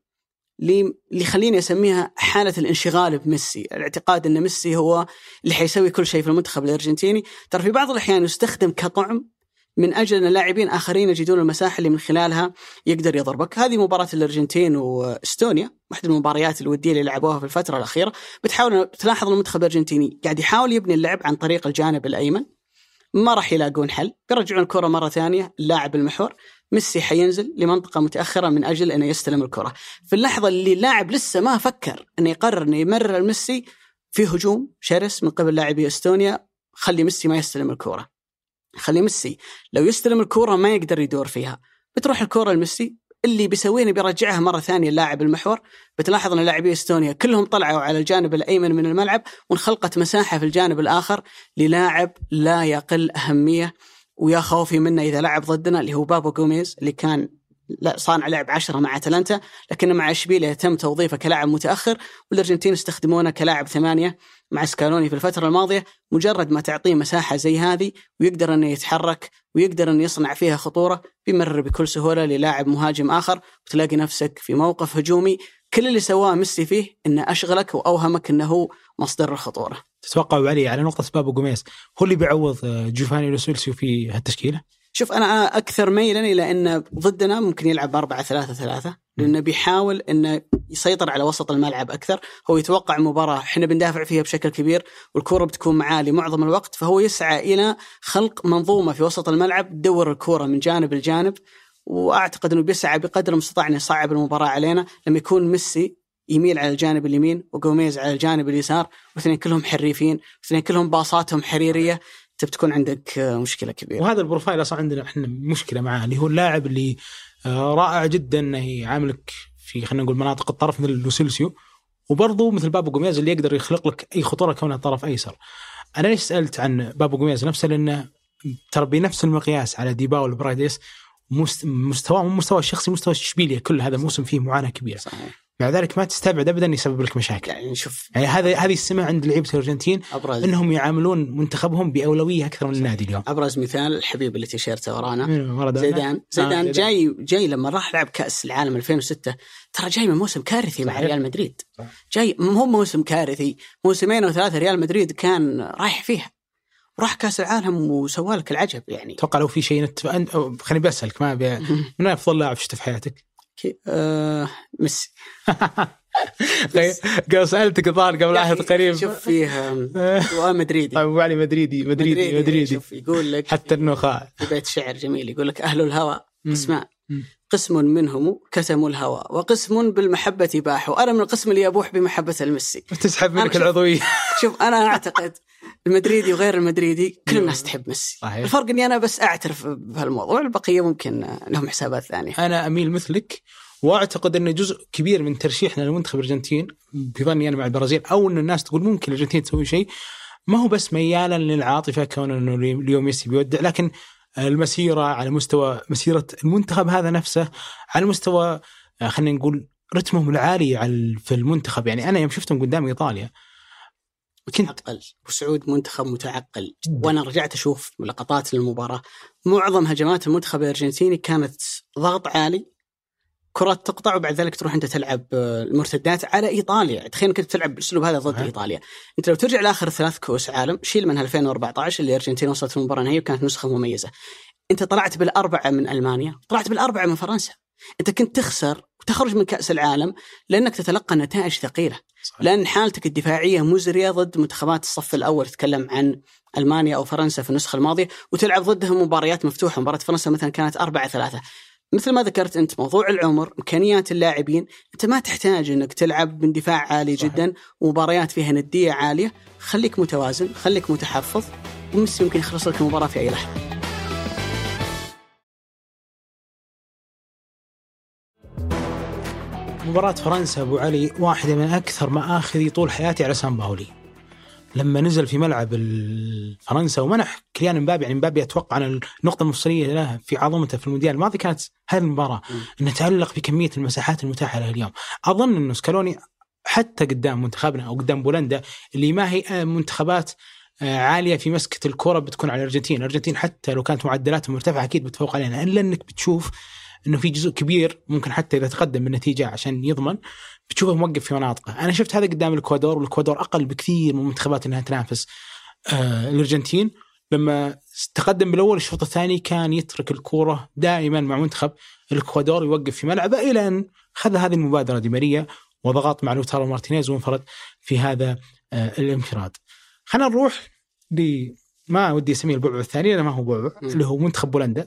اللي خليني أسميها حالة الانشغال بميسي، الاعتقاد أن ميسي هو اللي حيسوي كل شيء في المنتخب الأرجنتيني. ترى في بعض الأحيان يستخدم كطعم من أجل أن لاعبين آخرين يجدون المساحة اللي من خلالها يقدر يضربك. هذه مباراة الأرجنتين وإستونيا، واحدة من المباريات الودية اللي لعبوها في الفترة الأخيرة. بتحاول تلاحظ المنتخب الأرجنتيني قاعد يحاول يبني اللعب عن طريق الجانب الأيمن، ما راح يلاقون حل، بيرجعون الكرة مرة ثانية اللاعب المحور، ميسي حينزل لمنطقة متأخرة من أجل أنه يستلم الكرة. في اللحظة اللي اللاعب لسه ما فكر أنه يقرر أنه يمرر الميسي، في هجوم شرس من قبل لاعبي إستونيا، خلي ميسي ما يستلم الكرة، خلي ميسي لو يستلم الكرة ما يقدر يدور فيها، بتروح الكرة لميسي، اللي بيسويه بيرجعها مرة ثانية اللاعب المحور. بتلاحظ أن لاعبي إستونيا كلهم طلعوا على الجانب الأيمن من الملعب، وانخلقت مساحة في الجانب الآخر للاعب لا يقل أهمية ويا خوفي منه إذا لعب ضدنا، اللي هو بابو غوميز، اللي كان لا صانع لعب عشرة مع أتلانتا، لكن مع إشبيلية يتم توظيفه كلاعب متأخر، والأرجنتين استخدمونه كلاعب ثمانية مع سكالوني في الفترة الماضية. مجرد ما تعطيه مساحة زي هذه ويقدر أنه يتحرك ويقدر أنه يصنع فيها خطورة، بيمرر بكل سهولة للاعب مهاجم آخر، وتلاقي نفسك في موقف هجومي كل اللي سواه ميسي فيه إنه أشغلك وأوهمك إنه هو مصدر الخطورة. تتوقع علي على نقطة بابو غوميز هو اللي بيعوض جوفاني لو سيلسيو في هالتشكيلة؟ شوف أنا أكثر ميلا إلى أن ضدنا ممكن يلعب أربعة ثلاثة ثلاثة، لأنه بيحاول أنه يسيطر على وسط الملعب أكثر. هو يتوقع مباراة إحنا بندافع فيها بشكل كبير والكرة بتكون معاه لمعظم الوقت، فهو يسعى إلى خلق منظومة في وسط الملعب تدور الكرة من جانب لجانب، وأعتقد أنه بيسعى بقدر المستطاع أن يصعب المباراة علينا لما يكون ميسي يميل على الجانب اليمين وجوميز على الجانب اليسار، واثنين كلهم حريفين، واثنين كلهم باصاتهم حريرية، تبي تكون عندك مشكلة كبيرة. وهذا البروفايل أصلا عندنا إحنا مشكلة معاه، اللي هو اللاعب اللي رائع جدا إنه يعاملك في خلينا نقول مناطق الطرف مثل لوسيلسيو، وبرضه مثل بابو جوميز اللي يقدر يخلق لك أي خطورة كونه طرف أيسر. أنا ليش سألت عن بابو جوميز نفسه؟ لأنه ترى بنفس المقياس على ديباو والبرايديس، مستوى مستوى الشخصي مستوى إشبيلية كل هذا موسم فيه معاناة كبيرة. صحيح. مع ذلك ما تستبعد أبدا يسبب لك مشاكل. يعني شوف يعني هذا هذه السمة عند لعيبة الأرجنتين أبرز. إنهم يعاملون منتخبهم بأولوية أكثر من النادي اليوم. أبرز مثال الحبيب اللي تيشيرته ورانا زيدان. زيدان آه جاي جاي لما راح لعب كأس العالم ألفين وستة، ترى جاي من موسم كارثي مع ريال مدريد. جاي مو موسم كارثي، موسمين وثلاثة ريال مدريد كان رايح فيها، راح كأس العالم وسوالك العجب. يعني توقع لو في شيء نت... خليني بسألك ما بي... من أفضل لاعب شفته في حياتك؟ آه... ميسي. قال سألتك الظاهر قبل عهد قريب. شوف فيه مدريدي أبو علي مدريدي مدريدي مدريدي, مدريدي. يقول لك حتى النخاع في بيت شعر جميل يقول لك أهل الهوى قسمان، قسم منهم كتموا الهوى وقسم بالمحبة باحوا. أنا من القسم اللي يبوح بمحبة الميسي، تسحب منك العضوية. شوف أنا أعتقد المدريدي وغير المدريدي كل الناس تحب ميسي. صحيح. الفرق أني أنا بس أعترف بهالموضوع، البقية ممكن لهم حسابات ثانية. أنا أميل مثلك، وأعتقد أن جزء كبير من ترشيحنا للمنتخب الأرجنتين بظني أنا مع البرازيل، أو أن الناس تقول ممكن الأرجنتين تسوي شيء، ما هو بس ميالا للعاطفة كون أنه اليوم ميسي بيودع، لكن المسيرة على مستوى مسيرة المنتخب هذا نفسه، على مستوى خلينا نقول رتمهم العالي على في المنتخب. يعني أنا يوم شفتهم قدام إيطاليا كنت متعقل، وسعود منتخب متعقل جدا. وأنا رجعت أشوف لقطات للمباراة، معظم هجمات المنتخب الأرجنتيني كانت ضغط عالي، كرات تقطع وبعد ذلك تروح أنت تلعب المرتدات على إيطاليا. تخيل كنت تلعب بالأسلوب هذا ضد إيطاليا. أنت لو ترجع لآخر ثلاث كؤوس عالم، شيل منها ألفين وأربعة عشر اللي الأرجنتين وصلت المباراة النهائية وكانت نسخة مميزة، أنت طلعت بالأربعة من ألمانيا، طلعت بالأربعة من فرنسا. أنت كنت تخسر وتخرج من كأس العالم لأنك تتلقى نتائج ثقيلة. صحيح. لأن حالتك الدفاعية مزرية ضد منتخبات الصف الأول، تتكلم عن ألمانيا أو فرنسا في النسخة الماضية، وتلعب ضدهم مباريات مفتوحة. مباراة فرنسا مثلا كانت أربعة ثلاثة. مثل ما ذكرت أنت، موضوع العمر، إمكانيات اللاعبين، أنت ما تحتاج أنك تلعب من دفاع عالي. صحيح. جدا، ومباريات فيها ندية عالية. خليك متوازن، خليك متحفظ، وميسي يمكن يخلص لك المباراة في أي لحظة. مباراة فرنسا أبو علي واحدة من أكثر مآخذي طول حياتي على سامباولي. لما نزل في ملعب فرنسا ومنح كيليان مبابي، يعني مبابي أتوقع أن النقطة المفصلية له في عظمته في المونديال الماضي كانت هذه المباراة، أنه تعلق بكمية المساحات المتاحة له اليوم. أظن أنه سكالوني حتى قدام منتخبنا أو قدام بولندا اللي ما هي منتخبات عالية في مسكة الكرة بتكون على الأرجنتين. الأرجنتين حتى لو كانت معدلاتهم مرتفعة أكيد بتفوق علينا، إلا أنك بتشوف انه في جزء كبير ممكن حتى اذا تقدم بالنتيجه عشان يضمن بتشوفه موقف في مناطقه. انا شفت هذا قدام الاكوادور، والاكوادور اقل بكثير من منتخبات انها تنافس آه الارجنتين. لما تقدم بالاول الشوط الثاني كان يترك الكوره دائما مع منتخب الاكوادور، يوقف في ملعبه الى ان خذ هذه المبادره دي ماريا وضغط مع لوتارو مارتينيز وانفرد في هذا آه الانفراد. خلينا نروح ل ما ودي اسميه البعبع الثاني لأنه ما هو بعبع، اللي هو منتخب بولندا.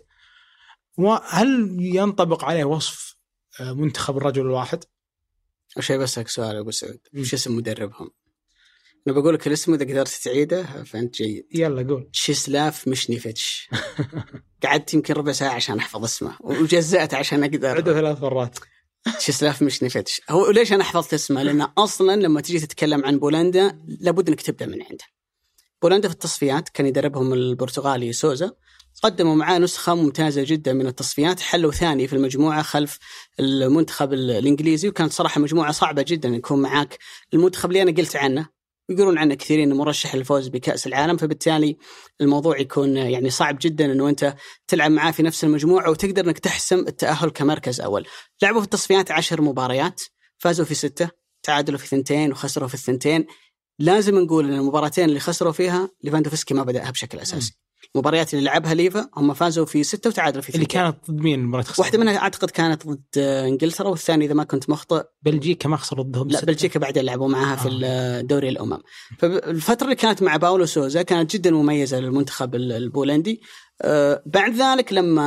وهل ينطبق عليه وصف منتخب الرجل الواحد؟ شيء بسألك سؤال أبو سعود، وش اسم مدربهم؟ أنا بقول لك الاسم إذا قدرت تعيده فأنت جيد. يلا قول. تشيسلاف ميشنيفيتش. قعدت يمكن ربع ساعة عشان أحفظ اسمه، وجزأت عشان أقدر. عده ثلاث مرات. تشيسلاف ميشنيفيتش. هو ليش أنا حفظت اسمه؟ لأن أصلاً لما تجي تتكلم عن بولندا لابد إنك تبدأ من عنده. بولندا في التصفيات كان يدربهم البرتغالي سوزا، قدموا معاه نسخة ممتازة جدا من التصفيات، حلوا ثاني في المجموعة خلف المنتخب الإنجليزي، وكانت صراحة مجموعة صعبة جدا يكون معاك المنتخب اللي أنا قلت عنه، يقولون عنه كثيرين مرشح للفوز بكأس العالم، فبالتالي الموضوع يكون يعني صعب جدا أنه أنت تلعب معاه في نفس المجموعة وتقدر أنك تحسم التأهل كمركز أول. لعبوا في التصفيات عشر مباريات، فازوا في ستة، تعادلوا في ثنتين، وخسروا في الثنتين. لازم نقول أن المباراتين اللي خسروا فيها ليفاندوفسكي ما بدأها بشكل أساسي. مباريات اللي لعبها ليفا هم فازوا في ستة وتعادلوا في ثنتين. اللي كانت ضد مين المباراة خسروا؟ واحدة منها أعتقد كانت ضد إنجلترا، والثاني إذا ما كنت مخطئ بلجيكا ما خسروا ضدهم. لا، بلجيكا بعدين لعبوا معها آه. في دوري الأمم. فالفترة اللي كانت مع باولو سوزا كانت جدا مميزة للمنتخب البولندي. آه بعد ذلك لما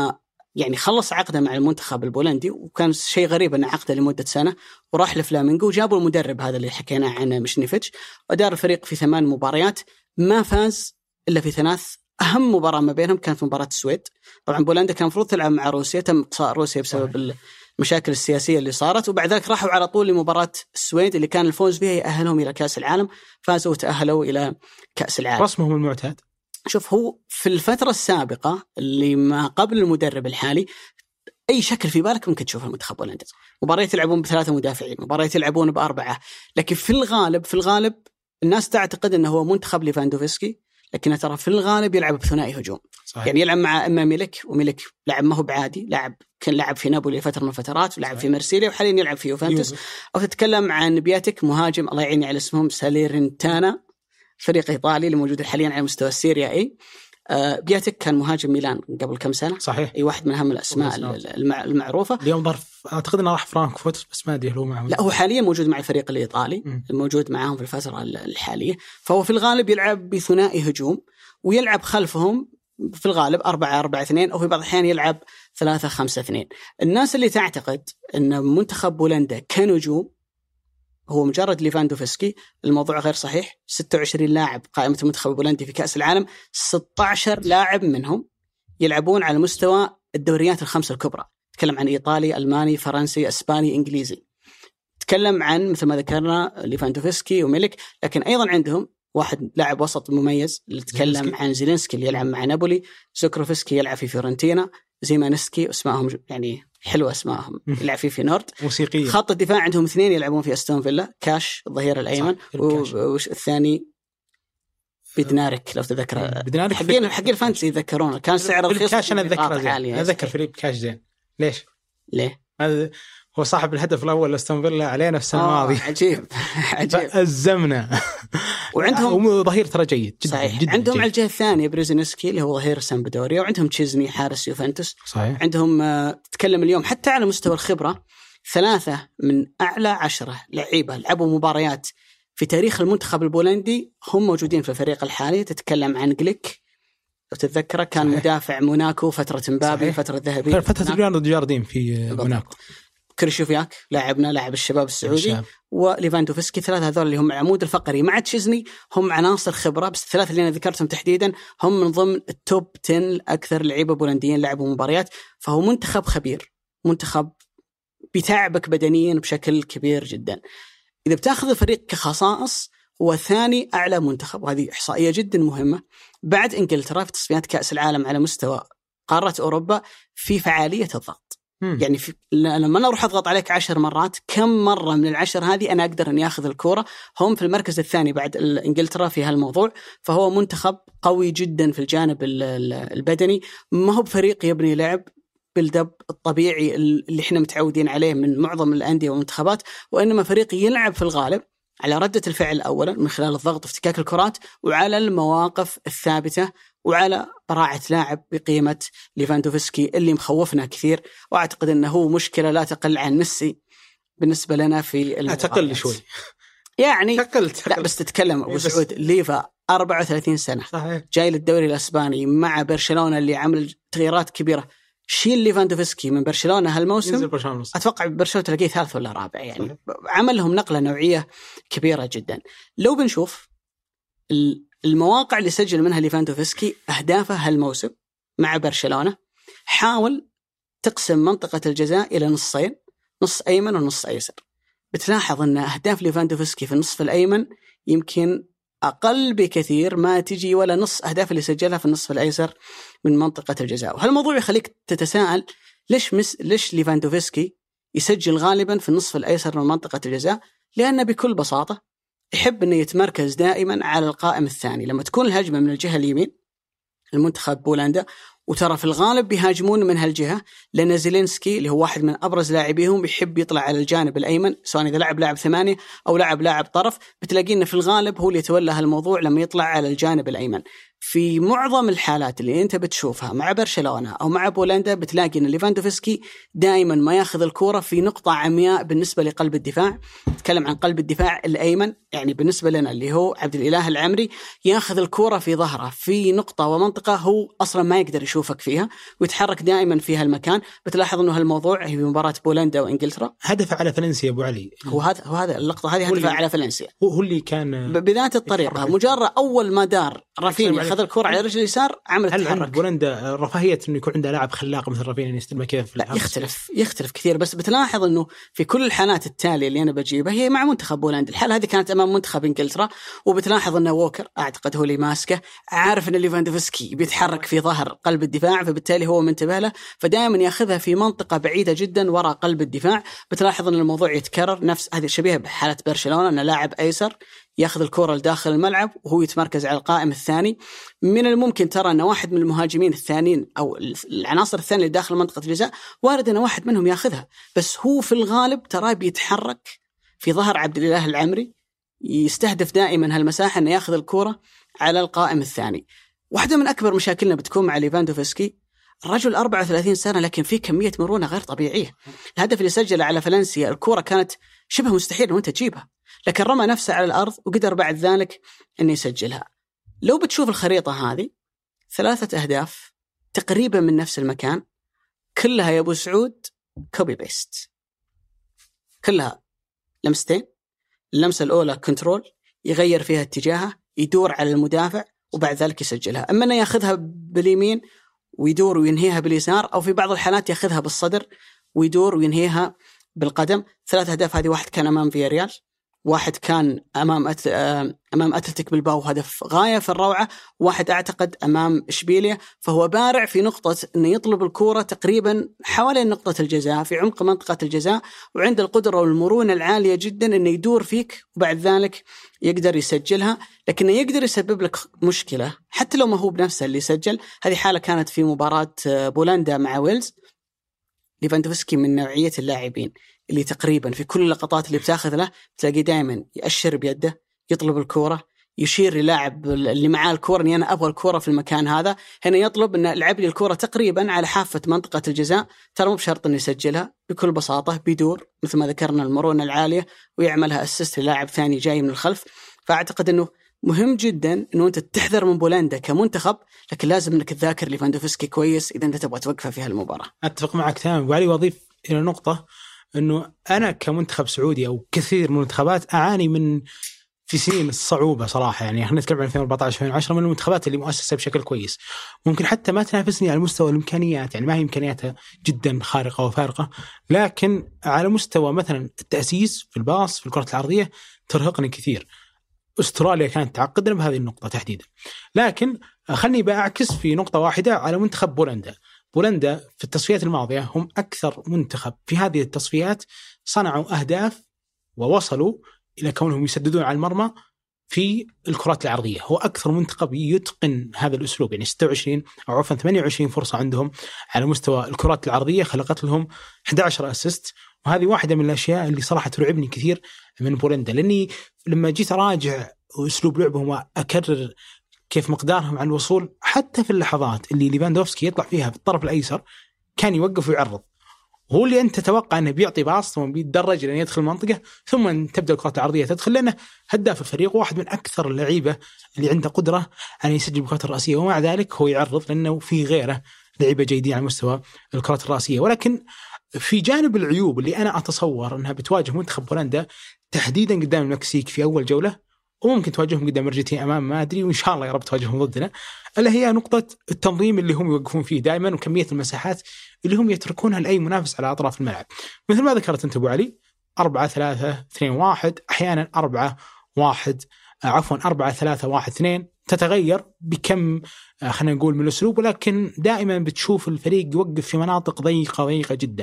يعني خلص عقده مع المنتخب البولندي، وكان شيء غريب أنه عقده لمدة سنة، وراح لفلامينغو وجابوا المدرب هذا اللي حكينا عنه مشنيفيتش، ودار الفريق في ثمان مباريات ما فاز إلا في ثلاث. أهم مباراة ما بينهم كانت مباراة السويد. طبعا بولندا كان المفروض تلعب مع روسيا، تم إقصاء روسيا بسبب المشاكل السياسية اللي صارت، وبعد ذلك راحوا على طول لمباراة السويد اللي كان الفوز بها يأهلهم إلى كأس العالم، فازوا وتأهلوا إلى كأس العالم. رسمهم المعتاد. شوف، هو في الفترة السابقة اللي ما قبل المدرب الحالي أي شكل في بالك ممكن تشوف المنتخب بولندا، مباريات يلعبون بثلاثة مدافعين، مباريات يلعبون بأربعة، لكن في الغالب في الغالب الناس تعتقد أنه هو منتخب ليفاندوفسكي، لكن ترى في الغالب يلعب بثنائي هجوم. صحيح. يعني يلعب مع إما ميلك، وميلك لاعب ما هو بعادي، لاعب كان لاعب في نابولي فترة من الفترات، ولعب في مرسيليا، وحاليا يلعب في يوفنتوس. أو تتكلم عن بياتك مهاجم، الله يعيني على اسمهم، ساليرنتانا، فريق إيطالي اللي موجود حاليا على مستوى السيريا أي. بياتك كان مهاجم ميلان قبل كم سنة. صحيح. أي واحد من أهم الأسماء المعروفة. اليوم ظرف أعتقد أنه راح فرانكفورت، بس ما أدري هو معه. لا، هو حاليا موجود مع الفريق الإيطالي، م. الموجود معهم في الفترة الحالية. فهو في الغالب يلعب بثنائي هجوم، ويلعب خلفهم في الغالب أربعة أربعة اثنين، أو في بعض الأحيان يلعب ثلاثة خمسة اثنين. الناس اللي تعتقد أن منتخب بولندا كنجوم هو مجرد ليفاندوفسكي، الموضوع غير صحيح. ستة وعشرين لاعب قائمة المنتخب البولندي في كأس العالم، ستة عشر لاعب منهم يلعبون على مستوى الدوريات الخمسة الكبرى. تكلم عن إيطالي، ألماني، فرنسي، أسباني، إنجليزي. تكلم عن مثل ما ذكرنا ليفاندوفسكي وميلك، لكن أيضا عندهم واحد لاعب وسط مميز اللي تكلم عن زيلينسكي اللي يلعب مع نابولي، زوكروفسكي يلعب في فيورنتينا، زيمانسكي، اسمائهم يعني حلوة اسمائهم، يلعب في في نورد موسيقية. خط الدفاع عندهم اثنين يلعبون في أستون فيلا، كاش الظهير الأيمن، والثاني بيدنارك لو تذكر. بيدنارك حقين حقين الفانتسي يذكرونه، كان سعره رخيص. كاش أنا أتذكره، أنا أذكر فيليب كاش زين. ليش؟ ليه؟ هذا هو صاحب الهدف الأول لأستون فيلا علينا في السنة الماضية. عجيب عجيب. الزمنة. وعندهم ظهير ترى جيد جدا. صحيح. جداً عندهم جيد. على الجهة الثانية بريزينسكي اللي هو ظهير سامبدوريا، وعندهم تشيزني حارس يوفنتوس. صحيح. عندهم آه تتكلم اليوم حتى على مستوى الخبرة، ثلاثة من أعلى عشرة لعيبة لعبوا مباريات في تاريخ المنتخب البولندي هم موجودين في الفريق الحالي. تتكلم عن جليك لو تتذكره، كان صحيح. مدافع موناكو فترة مبابي، فترة ذهبية، فترة ليوناردو جاردين في موناكو. كريشوفياك لاعبنا لاعب الشباب السعودي، وليفاندوفسكي. ثلاثة هذول اللي هم العمود الفقري مع تشيزني هم عناصر خبرة، بس الثلاثة اللي أنا ذكرتهم تحديدا هم من ضمن التوب عشرة الأكثر لعيبة بولنديين لعبوا مباريات. فهو منتخب خبير، منتخب بيتعبك بدنيا بشكل كبير جدا. إذا بتاخذ الفريق كخصائص هو ثاني أعلى منتخب، وهذه إحصائية جدا مهمة بعد إنجلترا في تصفيات كأس العالم على مستوى قارة أوروبا في فعالية الضغط. يعني في... لما أنا أروح أضغط عليك عشر مرات، كم مرة من العشر هذه أنا أقدر أن يأخذ الكرة؟ هم في المركز الثاني بعد إنجلترا في هالموضوع. فهو منتخب قوي جدا في الجانب البدني، ما هو بفريق يبني لعب بالدب الطبيعي اللي احنا متعودين عليه من معظم الأندية والمنتخبات، وإنما فريق يلعب في الغالب على ردة الفعل أولا من خلال الضغط وافتكاك الكرات، وعلى المواقف الثابتة، وعلى براعة لاعب بقيمة ليفاندوفسكي اللي مخوفنا كثير. وأعتقد أنه هو مشكلة لا تقل عن ميسي بالنسبة لنا في المباريات. أتقل شوي يعني تقل تقل. لا بس تتكلم أبو سعود، ليفا أربعة وثلاثين سنة صحيح. جاي للدوري الأسباني مع برشلونة اللي عمل تغييرات كبيرة. شيل ليفاندوفسكي من برشلونة هالموسم، أتوقع برشلونة تلاقيه ثالث ولا رابع. يعني صحيح. عملهم نقلة نوعية كبيرة جدا. لو بنشوف المواقع اللي سجل منها ليفاندوفسكي أهدافه هالموسم مع برشلونة، حاول تقسم منطقة الجزاء إلى نصين، نص أيمن ونص أيسر. بتلاحظ أن أهداف ليفاندوفسكي في النصف الأيمن يمكن أقل بكثير ما تجي ولا نص أهداف اللي سجلها في النصف الأيسر من منطقة الجزاء. وهالموضوع يخليك تتساءل ليش مس ليش ليفاندوفسكي يسجل غالبا في النصف الأيسر من منطقة الجزاء؟ لأنه بكل بساطة يحب أنه يتمركز دائما على القائم الثاني. لما تكون الهجمة من الجهة اليمين المنتخب بولندا، وترى في الغالب بيهاجمون من هالجهة، لأن زيلينسكي اللي هو واحد من أبرز لاعبيهم بيحب يطلع على الجانب الأيمن، سواء إذا لعب لاعب ثمانية أو لعب لاعب طرف، بتلاقينا في الغالب هو اللي يتولى هالموضوع لما يطلع على الجانب الأيمن. في معظم الحالات اللي أنت بتشوفها مع برشلونة أو مع بولندا بتلاقي أن ليفاندوفسكي دائما ما يأخذ الكرة في نقطة عمياء بالنسبة لقلب الدفاع. نتكلم عن قلب الدفاع الأيمن، يعني بالنسبة لنا اللي هو عبد الإله العمري، يأخذ الكرة في ظهره في نقطة ومنطقة هو أصلا ما يقدر يشوفك فيها ويتحرك دائما في هالمكان. بتلاحظ أنه هالموضوع في مباراة بولندا وإنجلترا هدف على فالنسيا أبو علي، هو هذا هو هذا اللقطة هذه هدف على فالنسيا، هو اللي كان بذات الطريقة. مجرد أول ما دار رافينيا أخذ الكرة على رجل اليسار عمل هل تحرك. عند بولندا رفاهية إنه يكون عنده لاعب خلاق مثل رافينيا يستلم كذا في لا يختلف يختلف كثير، بس بتلاحظ إنه في كل الحالات التالية اللي أنا بجيبها هي مع منتخب بولندا. الحالة هذه كانت أمام منتخب إنجلترا، وبتلاحظ إنه ووكر أعتقد هو اللي ماسكه، عارف إن ليفاندوفسكي بيتحرك في ظهر قلب الدفاع، فبالتالي هو منتبه له، فدائما يأخذها في منطقة بعيدة جدا وراء قلب الدفاع. بتلاحظ إن الموضوع يتكرر، نفس هذه شبيهة بحالة برشلونة، أن لاعب أيسر ياخذ الكرة لداخل الملعب وهو يتمركز على القائم الثاني. من الممكن ترى أن واحد من المهاجمين الثانيين أو العناصر الثانية اللي داخل منطقة الجزاء وارد أن واحد منهم ياخذها، بس هو في الغالب ترى بيتحرك في ظهر عبد الإله العمري، يستهدف دائما هالمساحة أنه ياخذ الكرة على القائم الثاني. واحدة من أكبر مشاكلنا بتكون مع ليفاندوفسكي، الرجل أربعة وثلاثين سنة لكن فيه كمية مرونة غير طبيعية. الهدف اللي سجله على فالنسيا الكرة كانت شبه مستحيل وانت تجيبها، لكن رمى نفسه على الأرض وقدر بعد ذلك أن يسجلها. لو بتشوف الخريطة هذه ثلاثة أهداف تقريبا من نفس المكان، كلها يا أبو سعود كوبي بيست، كلها لمستين. اللمسة الأولى كنترول يغير فيها اتجاهه، يدور على المدافع وبعد ذلك يسجلها. أما أنه يأخذها باليمين ويدور وينهيها باليسار، أو في بعض الحالات يأخذها بالصدر ويدور وينهيها بالقدم. ثلاث أهداف هذه، واحد كان أمام فياريال، واحد كان أمام أت... أمام أتلتيك بالباو هدف غاية في الروعة، واحد أعتقد أمام إشبيليا. فهو بارع في نقطة أنه يطلب الكرة تقريبا حوالين نقطة الجزاء في عمق منطقة الجزاء، وعنده القدرة والمرونة العالية جدا أنه يدور فيك وبعد ذلك يقدر يسجلها. لكنه يقدر يسبب لك مشكلة حتى لو ما هو بنفسه اللي سجل. هذه حالة كانت في مباراة بولندا مع ويلز. ليفاندوفسكي من نوعية اللاعبين اللي تقريبا في كل اللقطات اللي بتاخذ له تلاقي دائما يأشر بيده، يطلب الكرة، يشير للاعب اللي معاه الكرة اني انا ابغى الكرة في المكان هذا. هنا يطلب ان العب لي الكرة تقريبا على حافة منطقة الجزاء، ترى مو بشرط انه يسجلها، بكل بساطة بيدور مثل ما ذكرنا المرونة العالية ويعملها اسيست للاعب ثاني جاي من الخلف. فاعتقد انه مهم جدا انه انت تحذر من بولندا كمنتخب، لكن لازم انك تذاكر ليفاندوفسكي كويس اذا انت تبغى توقفه في هالمباراة. اتفق معك تماما وعلي، واضيف الى نقطة انه انا كمنتخب سعودي او كثير من المنتخبات اعاني من في سنين الصعوبة صراحة. يعني خلينا نتكلم عن ألفين وأربعة عشر ألفين وعشرة من المنتخبات اللي مؤسسة بشكل كويس، ممكن حتى ما تنافسني على مستوى الإمكانيات، يعني ما هي إمكانياتها جدا خارقة وفارقة، لكن على مستوى مثلا التأسيس في الباص في الكرة العرضية ترهقني كثير. أستراليا كانت تعقدنا بهذه النقطة تحديدا. لكن خلني بأعكس في نقطة واحدة على منتخب بولندا. بولندا في التصفيات الماضية هم أكثر منتخب في هذه التصفيات صنعوا أهداف ووصلوا إلى كونهم يسددون على المرمى في الكرات العرضية. هو أكثر منتخب يتقن هذا الأسلوب، يعني ستة وعشرين أو عفوا ثمانية وعشرين فرصة عندهم على مستوى الكرات العرضية، خلقت لهم أحد عشر أسيست. وهذه واحدة من الأشياء اللي صراحة ترعبني كثير من بولندا، لأني لما جيت أراجع أسلوب لعبهم وأكرر كيف مقدارهم على الوصول، حتى في اللحظات اللي ليفاندوفسكي يطلع فيها في الطرف الأيسر كان يوقف ويعرض، هو اللي أنت تتوقع أنه بيعطي باص ثم بيتدرج لأن يدخل المنطقة ثم تبدأ الكرة العرضية تدخل، لأنه هداف الفريق واحد من أكثر اللعيبة اللي عنده قدرة أن يسجل بالكرات الرأسية، ومع ذلك هو يعرض لأنه في غيره لعيبة جيدين على مستوى الكرات الرأسية. ولكن في جانب العيوب اللي أنا أتصور أنها بتواجه منتخب بولندا تحديدا قدام المكسيك في أول جولة، وممكن تواجههم قدام أرجنتين أمام ما أدري، وإن شاء الله يا رب تواجههم ضدنا، ألا هي نقطة التنظيم اللي هم يوقفون فيه دائما، وكمية المساحات اللي هم يتركونها لأي منافس على أطراف الملعب. مثل ما ذكرت أنت أبو علي، أربعة ثلاثة اثنين واحد، أحيانا أربعة واحد عفوا أربعة ثلاثة واحد اثنين، تتغير بكم خلينا نقول من الأسلوب، ولكن دائما بتشوف الفريق يوقف في مناطق ضيقة ضيقة جدا.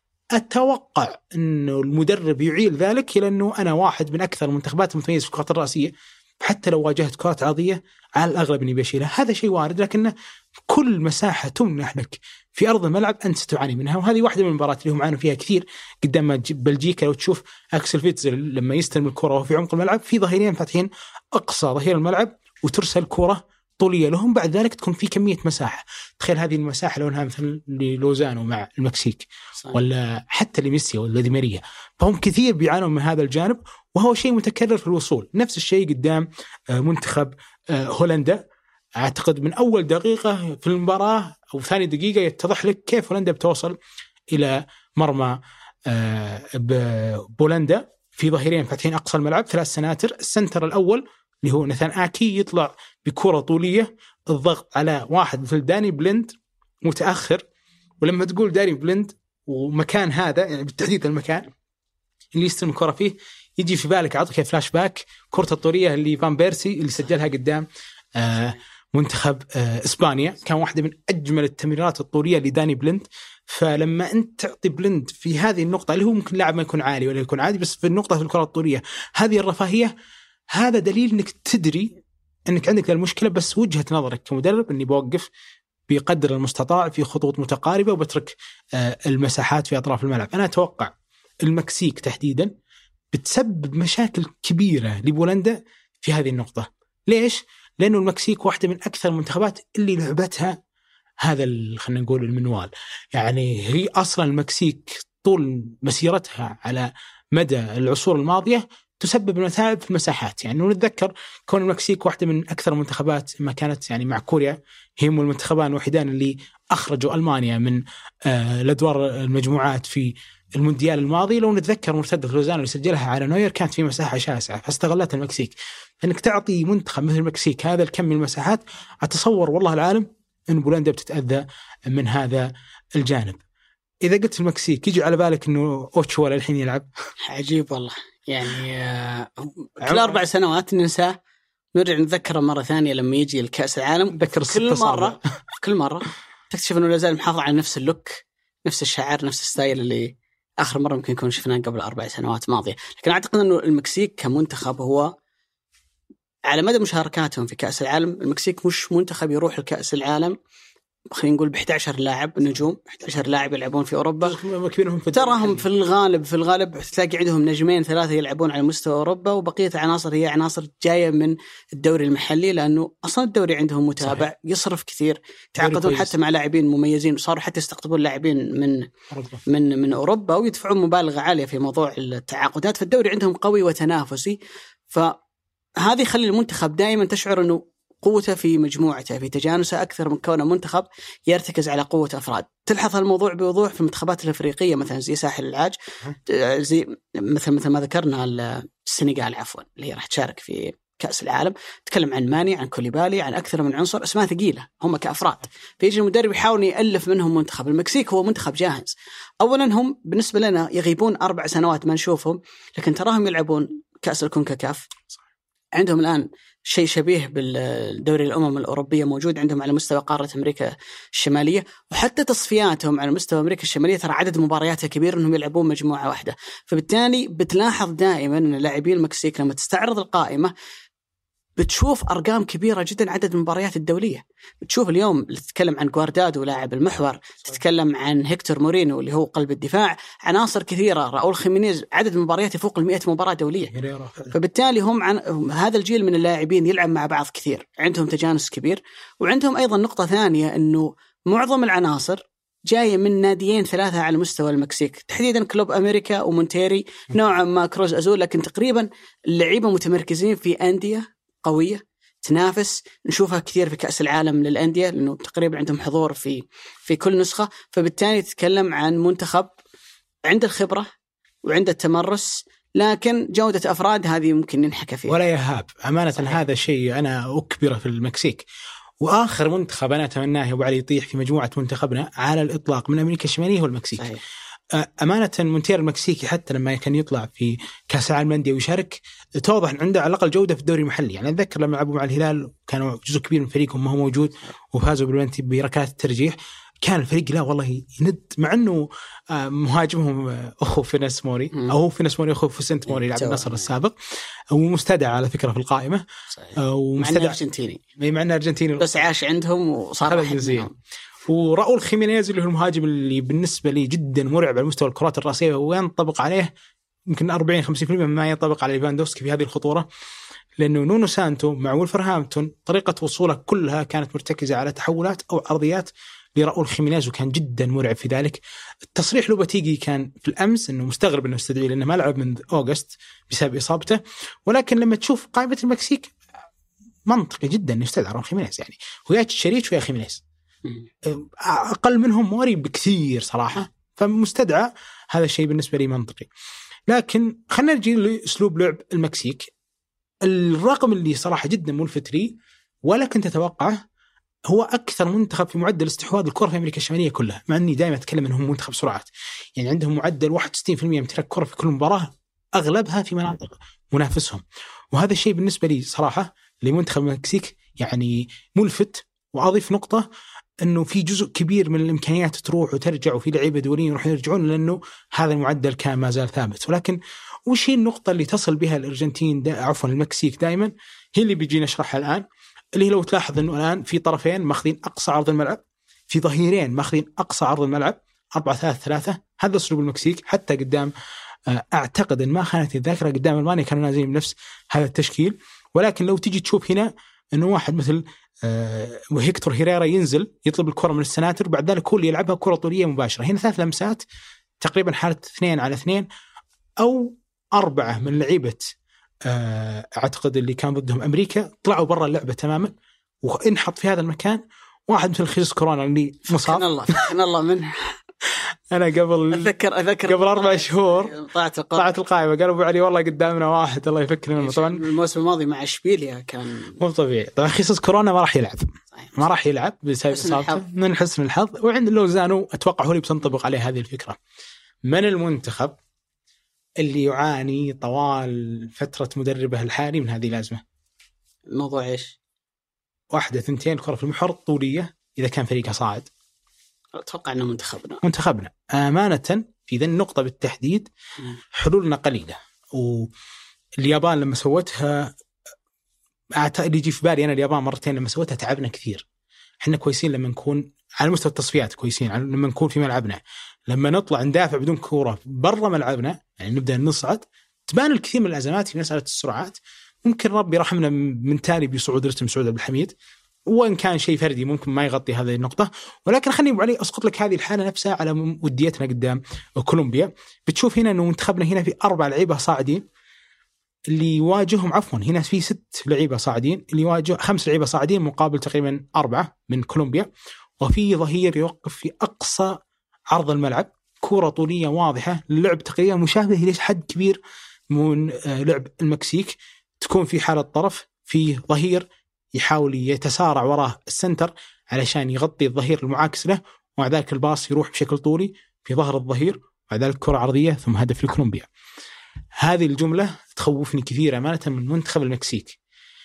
أتوقع أنه المدرب يعيل ذلك إلى أنه أنا واحد من أكثر المنتخبات المتميزة في الكرات الرأسية، حتى لو واجهت كرات عرضية على الأغلب أني بشيلها. هذا شيء وارد، لكن كل مساحة تمنح لك في أرض الملعب أنت ستعاني منها. وهذه واحدة من المباريات اللي هم عانوا فيها كثير قدام بلجيكا. لو تشوف أكسل فيتزل لما يستلم الكرة وهو في عمق الملعب، في ظهيرين فاتحين أقصى ظهير الملعب وترسل كرة طولية لهم، بعد ذلك تكون في كمية مساحة. تخيل هذه المساحة لو انها مثل لوزانو مع المكسيك صحيح. ولا حتى لميسيا ولا دي ماريا، فهم كثير بيعانوا من هذا الجانب، وهو شيء متكرر في الوصول. نفس الشيء قدام منتخب هولندا، أعتقد من أول دقيقة في المباراة أو ثاني دقيقة يتضح لك كيف هولندا بتوصل إلى مرمى بولندا في ظهيرين فاتحين أقصى الملعب، ثلاث سناتر. السنتر الأول اللي هو ناثان آكي يطلع بكرة طولية، الضغط على واحد مثل داني بليند متأخر. ولما تقول داني بليند ومكان هذا، يعني بالتحديد المكان اللي يستلم الكرة فيه، يجي في بالك عطك فلاش باك كرة الطولية اللي فان بيرسي اللي سجلها قدام آه منتخب آه إسبانيا، كان واحدة من أجمل التمريرات الطولية لداني بليند. فلما أنت تعطي بليند في هذه النقطة اللي هو ممكن لاعب ما يكون عالي ولا يكون عادي، بس في النقطة في الكرة الطولية هذه الرفاهية، هذا دليل أنك تدري أنك عندك المشكلة، بس وجهة نظرك كمدرب أني بوقف بقدر المستطاع في خطوط متقاربة وبترك آه المساحات في أطراف الملعب. أنا أتوقع المكسيك تحديدا بتسبب مشاكل كبيرة لبولندا في هذه النقطة. ليش؟ لأنه المكسيك واحدة من أكثر المنتخبات اللي لعبتها هذا خلينا نقول المنوال. يعني هي أصلا المكسيك طول مسيرتها على مدى العصور الماضية تسبب متاعب في المساحات. يعني نتذكر كون المكسيك واحدة من أكثر المنتخبات ما كانت يعني مع كوريا، هم المنتخبان الوحيدان اللي أخرجوا ألمانيا من آه الأدوار المجموعات في المونديال الماضي. لو نتذكر مرتدة لوزانو اللي سجلها على نوير كانت في مساحة شاسعة فاستغلتها المكسيك. أنك تعطي منتخب مثل المكسيك هذا الكم من المساحات، أتصور والله العالم أن بولندا بتتأذى من هذا الجانب. إذا قلت المكسيك يجي على بالك أنه أوتشو الحين يلعب؟ عجيب والله. يعني كل أربع سنوات ننساه، نرجع نتذكره مرة ثانية لما يجي الكأس العالم. كل مرة كل مرة تكتشف أنه لازال محافظ على نفس اللوك، نفس الشعار، نفس الستايل اللي آخر مرة ممكن يكون شفناه قبل أربع سنوات ماضية. لكن أعتقد أنه المكسيك كمنتخب هو على مدى مشاركاتهم في كأس العالم، المكسيك مش منتخب يروح الكأس العالم خلينا نقول ب إحدى عشر لاعب نجوم، إحدى عشر لاعب يلعبون في أوروبا. تراهم في الغالب في الغالب تلاقي عندهم نجمين ثلاثة يلعبون على مستوى أوروبا، وبقية العناصر هي عناصر جاية من الدوري المحلي، لأنه أصلا الدوري عندهم متابع صحيح. يصرف كثير، تعاقدون حتى مع لاعبين مميزين، وصاروا حتى يستقطبون لاعبين من أوروبا. من من أوروبا، ويدفعون مبالغ عالية في موضوع التعاقدات. فالدوري عندهم قوي وتنافسي، فهذه يخلي المنتخب دائما تشعر أنه قوته في مجموعته، في تجانسه، أكثر من كونه منتخب يرتكز على قوة أفراد. تلحظ الموضوع بوضوح في المنتخبات الأفريقية مثلا زي ساحل العاج، زي مثل مثل ما ذكرنا السنغال عفوا اللي هي راح تشارك في كأس العالم. تكلم عن ماني، عن كوليبالي، عن أكثر من عنصر، اسماء ثقيلة هم كأفراد. فيجي المدرب يحاول يألف منهم منتخب. المكسيك هو منتخب جاهز. أولا هم بالنسبة لنا يغيبون أربع سنوات ما نشوفهم، لكن تراهم يلعبون كأس الكونكاكاف. عندهم الآن شيء شبيه بالدوري الأمم الأوروبية موجود عندهم على مستوى قارة أمريكا الشمالية، وحتى تصفياتهم على مستوى أمريكا الشمالية ترى عدد مبارياتها كبير أنهم يلعبون مجموعة واحدة. فبالتالي بتلاحظ دائما أن لاعبين المكسيك لما تستعرض القائمة بتشوف أرقام كبيرة جدا عدد المباريات الدولية. بتشوف اليوم تتكلم عن غواردادو لاعب المحور، تتكلم عن هيكتور مورينو اللي هو قلب الدفاع، عناصر كثيرة، راؤول خيمينيز، عدد المباريات يفوق المئة مباراة دولية. فبالتالي هم عن هذا الجيل من اللاعبين يلعب مع بعض كثير، عندهم تجانس كبير. وعندهم أيضا نقطة ثانية أنه معظم العناصر جاية من ناديين ثلاثة على مستوى المكسيك، تحديدا كلوب أمريكا ومونتيري، نوعا ما كروز أزول، لكن تقريبا اللعيبة متمركزين في أندية قوية تنافس. نشوفها كثير في كأس العالم للأندية لأنه تقريبا عندهم حضور في في كل نسخة. فبالتالي تتكلم عن منتخب عنده الخبرة وعنده التمرس، لكن جودة أفراد هذه ممكن ننحكى فيها ولا يهاب أمانة. هذا شيء أنا أكبره في المكسيك. وآخر منتخب أنا أتمناه يا أبو علي يطيح في مجموعة منتخبنا على الإطلاق من أمريكا الشمالية هو المكسيك. صحيح. أمانة مونتير المكسيكي حتى لما كان يطلع في كأس العالم للأندية ويشارك توضح أن عنده على الأقل جودة في الدوري المحلي. يعني أتذكر لما لعبوا مع الهلال كانوا جزء كبير من فريقهم ما هو موجود وفازوا بالبلنتي بركلات الترجيح، كان الفريق لا والله يند، مع أنه مهاجمهم أخو فينيس موري م. أو فينيس موري أخو فيسنت موري لاعب النصر السابق، ومستدعى على فكرة في القائمة. ومستدعى مع أرجنتيني مع أنه أرجنتيني بس عاش عندهم وصار واحد منهم. وراؤول خيمينيز اللي هو المهاجم اللي بالنسبة لي جدا مرعب على مستوى الكرات الرأسية، وينطبق عليه يمكن أربعين خمسين بالمئة مما ينطبق على ليفاندوفسكي في هذه الخطورة. لأنه نونو سانتو مع وولفرهامبتون طريقة وصوله كلها كانت مرتكزة على تحولات أو عرضيات لراؤول خيمينيز، وكان جدا مرعب في ذلك. التصريح لوباتيجي كان في الأمس أنه مستغرب أنه استدعي لأنه ما لعب من أغسطس بسبب إصابته، ولكن لما تشوف قائمة المكسيك منطقي جدا أنه يستدعي راؤول خيمينيز، يعني هو تشريتش ويا خيمينيز أقل منهم موري بكثير صراحة، فمستدعى هذا الشيء بالنسبة لي منطقي. لكن خلينا نجي لأسلوب لعب المكسيك. الرقم اللي صراحة جدا ملفت لي ولا كنت أتوقعه، هو أكثر منتخب في معدل استحواذ الكرة في أمريكا الشمالية كلها، مع أني دائما أتكلم أنهم منتخب سرعات، يعني عندهم معدل واحد وستين بالمئة امتلاك كرة في كل مباراة، أغلبها في مناطق منافسهم. وهذا الشيء بالنسبة لي صراحة لمنتخب المكسيك يعني ملفت. وأضيف نقطة أنه في جزء كبير من الإمكانيات تروح وترجع، وفي لعيبة دوليين يروحون يرجعون، لأنه هذا المعدل كان ما زال ثابت. ولكن وش هي النقطة اللي تصل بها الأرجنتين دا عفوا المكسيك دائما، هي اللي بيجي نشرحها الآن، اللي هي لو تلاحظ أنه الآن في طرفين ماخذين أقصى عرض الملعب، في ظهيرين ماخذين أقصى عرض الملعب أربعة ثلاثة ثلاثة. هذا أسلوب المكسيك. حتى قدام أعتقد إن ما خانت الذاكرة قدام ألمانيا كانوا نازلين بنفس هذا التشكيل. ولكن لو تيجي تشوف هنا أنه واحد مثل وهيكتور هيريرا ينزل يطلب الكرة من السناتر، بعد ذلك هو اللي يلعبها كرة طولية مباشرة. هنا ثلاث لمسات تقريبا، حالة اثنين على اثنين أو أربعة من لعيبة أعتقد اللي كان ضدهم أمريكا طلعوا برا اللعبة تماما، وانحط في هذا المكان واحد مثل خيسوس كورونا اللي مصاب. الله فكنا الله منه. أنا قبل أذكر أذكر قبل أربع شهور طلعت طلعت القائمة، قالوا أبو علي والله قدامنا واحد الله يفكر منه. طبعا الموسم الماضي مع إشبيليا كان مو طبيعي. طبعا خيسوس كورونا ما راح يلعب، ما راح يلعب بسبب إصابته من حسن الحظ. وعند لوزانو أتوقع هو اللي بتنطبق عليه هذه الفكرة. من المنتخب اللي يعاني طوال فترة مدربه الحالي من هذه الأزمة؟ الموضوع إيش؟ واحدة ثنتين كرة في المحور طولية إذا كان فريقها صاعد. أتوقع أنه منتخبنا منتخبنا أمانة في ذي النقطة بالتحديد حلولنا قليلة. واليابان لما سوتها أعتقد يجي في بالي أنا اليابان مرتين لما سوتها تعبنا كثير. إحنا كويسين لما نكون على مستوى التصفيات، كويسين لما نكون في ملعبنا، لما نطلع ندافع بدون كورة برا ملعبنا يعني نبدأ نصعد تبان الكثير من الأزمات في مسألة السرعات. ممكن ربي رحمنا من تالي بصعود رتم سعود عبد الحميد، وإن كان شيء فردي ممكن ما يغطي هذه النقطة. ولكن خليني أبو علي أسقط لك هذه الحالة نفسها على وديتنا قدام كولومبيا. بتشوف هنا أنه منتخبنا هنا في أربع لعيبة صاعدين اللي يواجههم، عفوا هنا في ست لعيبة صاعدين اللي يواجه خمس لعيبة صاعدين مقابل تقريبا أربعة من كولومبيا. وفي ظهير يوقف في أقصى عرض الملعب، كرة طولية واضحة، اللعب تقريبا مشابه ليش حد كبير من لعب المكسيك. تكون في حالة طرف في ظهير يحاول يتسارع وراه السنتر علشان يغطي الظهير المعاكس له، ومع ذلك الباص يروح بشكل طولي في ظهر الظهير، ومع ذلك كرة عرضية ثم هدف لكولومبيا. هذه الجملة تخوفني كثير أمانة من منتخب المكسيك.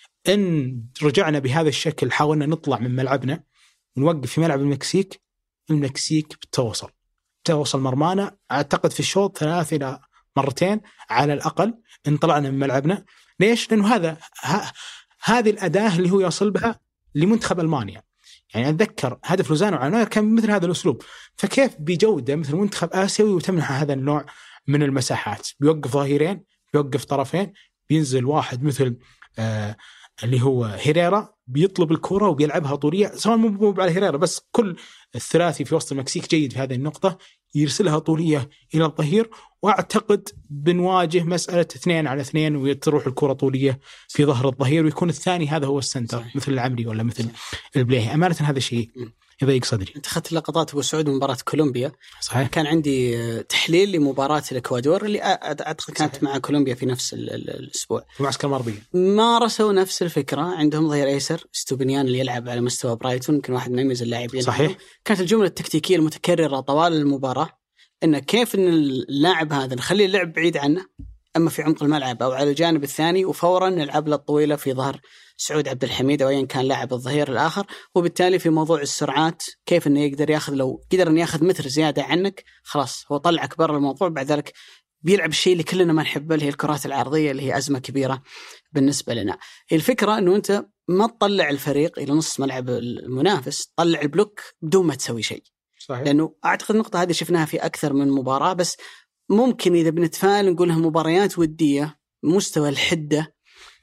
إن رجعنا بهذا الشكل حاولنا نطلع من ملعبنا ونوقف في ملعب المكسيك، المكسيك بتوصل توصل مرمانا أعتقد في الشوط ثلاث إلى مرتين على الأقل إن طلعنا من ملعبنا. ليش؟ لأنه هذا ها هذه الأداة اللي هو يصل بها لمنتخب ألمانيا. يعني أتذكر هدف لوزانو على كان مثل هذا الأسلوب، فكيف بجودة مثل منتخب آسيوي وتمنح هذا النوع من المساحات؟ بيوقف ظهيرين، بيوقف طرفين، بينزل واحد مثل آه اللي هو هيريرا بيطلب الكرة وبيلعبها طولية، سواء مو على هيريرا بس كل الثلاثي في وسط المكسيك جيد في هذه النقطة، يرسلها طولية إلى الظهير. وأعتقد بنواجه مسألة اثنين على اثنين ويتروح الكرة طولية في ظهر الظهير ويكون الثاني هذا هو السنتر. صحيح. مثل العمري ولا مثل البلاهي. أمانة هذا الشيء يضيق صدري. انت أخذت لقطات أبو سعود من مباراة كولومبيا. صحيح. كان عندي تحليل لمباراة الإكوادور اللي أعتقد كانت صحيح. مع كولومبيا في نفس الأسبوع في معسكر مربية. مارسوا نفس الفكرة، عندهم ظهير أيسر ستوبينيان اللي يلعب على مستوى برايتون، يمكن واحد من أميز اللاعبين. صحيح. كانت الجملة التكتيكية المتكررة طوال المباراة إن كيف إن اللاعب هذا نخلي اللعب بعيد عنه، أما في عمق الملعب أو على الجانب الثاني، وفورا نلعب له الطويلة في ظهر سعود عبد الحميد أو أيا كان لاعب الظهير الآخر. وبالتالي في موضوع السرعات كيف إنه يقدر يأخذ، لو قدر إنه يأخذ متر زيادة عنك خلاص هو طلعك برا الموضوع. بعد ذلك بيلعب الشيء اللي كلنا ما نحبه اللي هي الكرات العرضية اللي هي أزمة كبيرة بالنسبة لنا. الفكرة إنه أنت ما تطلع الفريق إلى نص ملعب المنافس، طلع البلوك بدون ما تسوي شيء. صحيح. لأنه أعتقد النقطة هذه شفناها في أكثر من مباراة، بس ممكن إذا بنتفائل نقولها مباريات ودية مستوى الحدة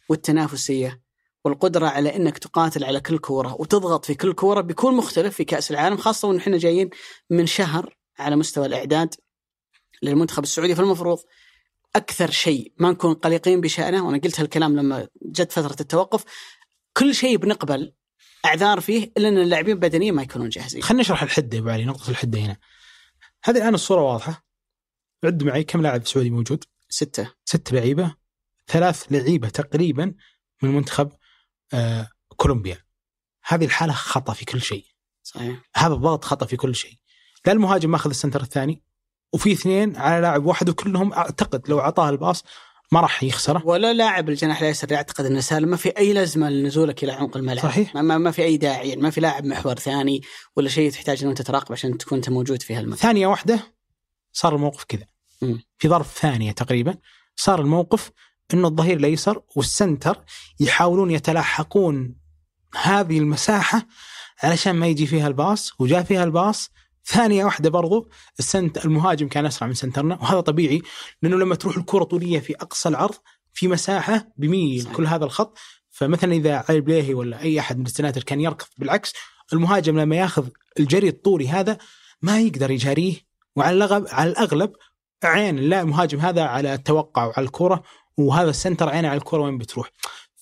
والتنافسية والقدرة على أنك تقاتل على كل كورة وتضغط في كل كورة بيكون مختلف في كأس العالم، خاصة وأن احنا جايين من شهر على مستوى الإعداد للمنتخب السعودي. فالمفروض أكثر شيء ما نكون قلقين بشأنه، وأنا قلت هالكلام لما جت فترة التوقف، كل شيء بنقبل أعذار فيه إلا أن اللاعبين بدنيا ما يكونون جاهزين. خلينا نشرح الحدة يا علي، نقطة الحدة هنا. هذه الآن الصورة واضحة. عد معي كم لاعب سعودي موجود؟ ستة ست لعيبة، ثلاث لعيبة تقريبا من منتخب آه كولومبيا. هذه الحالة خطأ في كل شيء. صحيح. هذا الضغط خطأ في كل شيء. لا المهاجم ماخذ السنتر الثاني وفي اثنين على لاعب واحد، وكلهم أعتقد لو أعطاه الباص ما راح يخسره. ولا لاعب الجناح اليسار يعتقد أن سالم ما في أي لازمة لنزولك إلى عمق الملعب. صحيح. ما, ما في أي داعي، يعني ما في لاعب محور ثاني ولا شيء تحتاج أن أنت تراقب عشان تكون أنت موجود في هالمكان. ثانية واحدة صار الموقف كذا، في ظرف ثانية تقريبا صار الموقف إنه الظهير الأيسر والسنتر يحاولون يتلاحقون هذه المساحة علشان ما يجي فيها الباص، وجاء فيها الباص. ثانية واحدة برضو السنت المهاجم كان أسرع من سنترنا، وهذا طبيعي لأنه لما تروح الكرة طولية في أقصى العرض في مساحة بميل كل هذا الخط. فمثلا إذا علي بليهي ولا أي أحد من السناتر كان يركض بالعكس، المهاجم لما ياخذ الجري الطولي هذا ما يقدر يجاريه، وعلى الأغلب على الأغلب عين لا المهاجم هذا على التوقع وعلى الكرة، وهذا السنتر عينه على الكرة وين بتروح.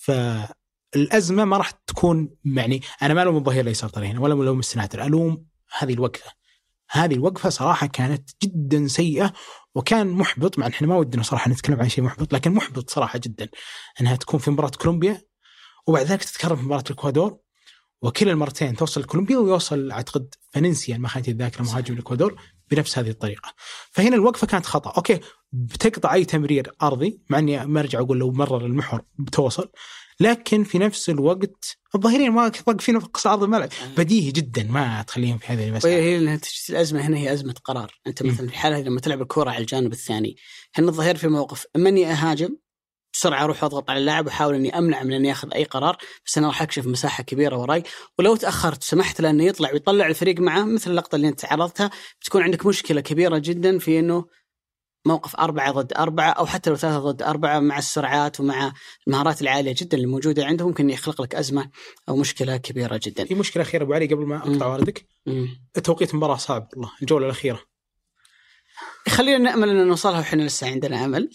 فالأزمة ما راح تكون، يعني أنا ما ألوم الظهير الأيسر طريقا ولا ألوم السناتر، ألوم هذه الوقفة. هذه الوقفة صراحة كانت جدا سيئة وكان محبط، مع أن احنا ما ودنا صراحة نتكلم عن شيء محبط، لكن محبط صراحة جدا أنها تكون في مباراة كولومبيا وبعد ذلك تتكرر في مباراة الإكوادور، وكلا المرتين توصل كولومبيا ويوصل أعتقد فننسيا ما خانتي الذاكرة مهاجم الإكوادور بنفس هذه الطريقة. فهنا الوقفة كانت خطأ. أوكي بتقطع أي تمرير أرضي، مع أني ما أرجع أقول لو مرر المحور بتوصل، لكن في نفس الوقت الظاهرين ما واقفين في قصة عرض الملعب، بديهي جدا ما تخليهم في هذه المسألة. هي نتيجة الأزمة هنا هي أزمة قرار. أنت مثلا في الحالة لما تلعب الكرة على الجانب الثاني، هنا الظهير في موقف إما إني أهاجم بسرعة أروح أضغط على اللاعب وأحاول إني أمنع من أن يأخذ أي قرار، بس أنا راح أكشف مساحة كبيرة وراي، ولو تأخرت سمحت له إنه يطلع ويطلع الفريق معه مثل اللقطة اللي أنت عرضتها، بتكون عندك مشكلة كبيرة جدا في إنه موقف أربعة ضد أربعة أو حتى لو ثلاثة ضد أربعة، مع السرعات ومع المهارات العالية جدا اللي موجودة عندهم، ممكن يخلق لك أزمة أو مشكلة كبيرة جدا. في مشكلة أخيرة أبو علي قبل ما أقطع واردك، التوقيت مباراة صعب والله، الجولة الأخيرة. خلينا نأمل أن نوصلها وحنا لسه عندنا أمل.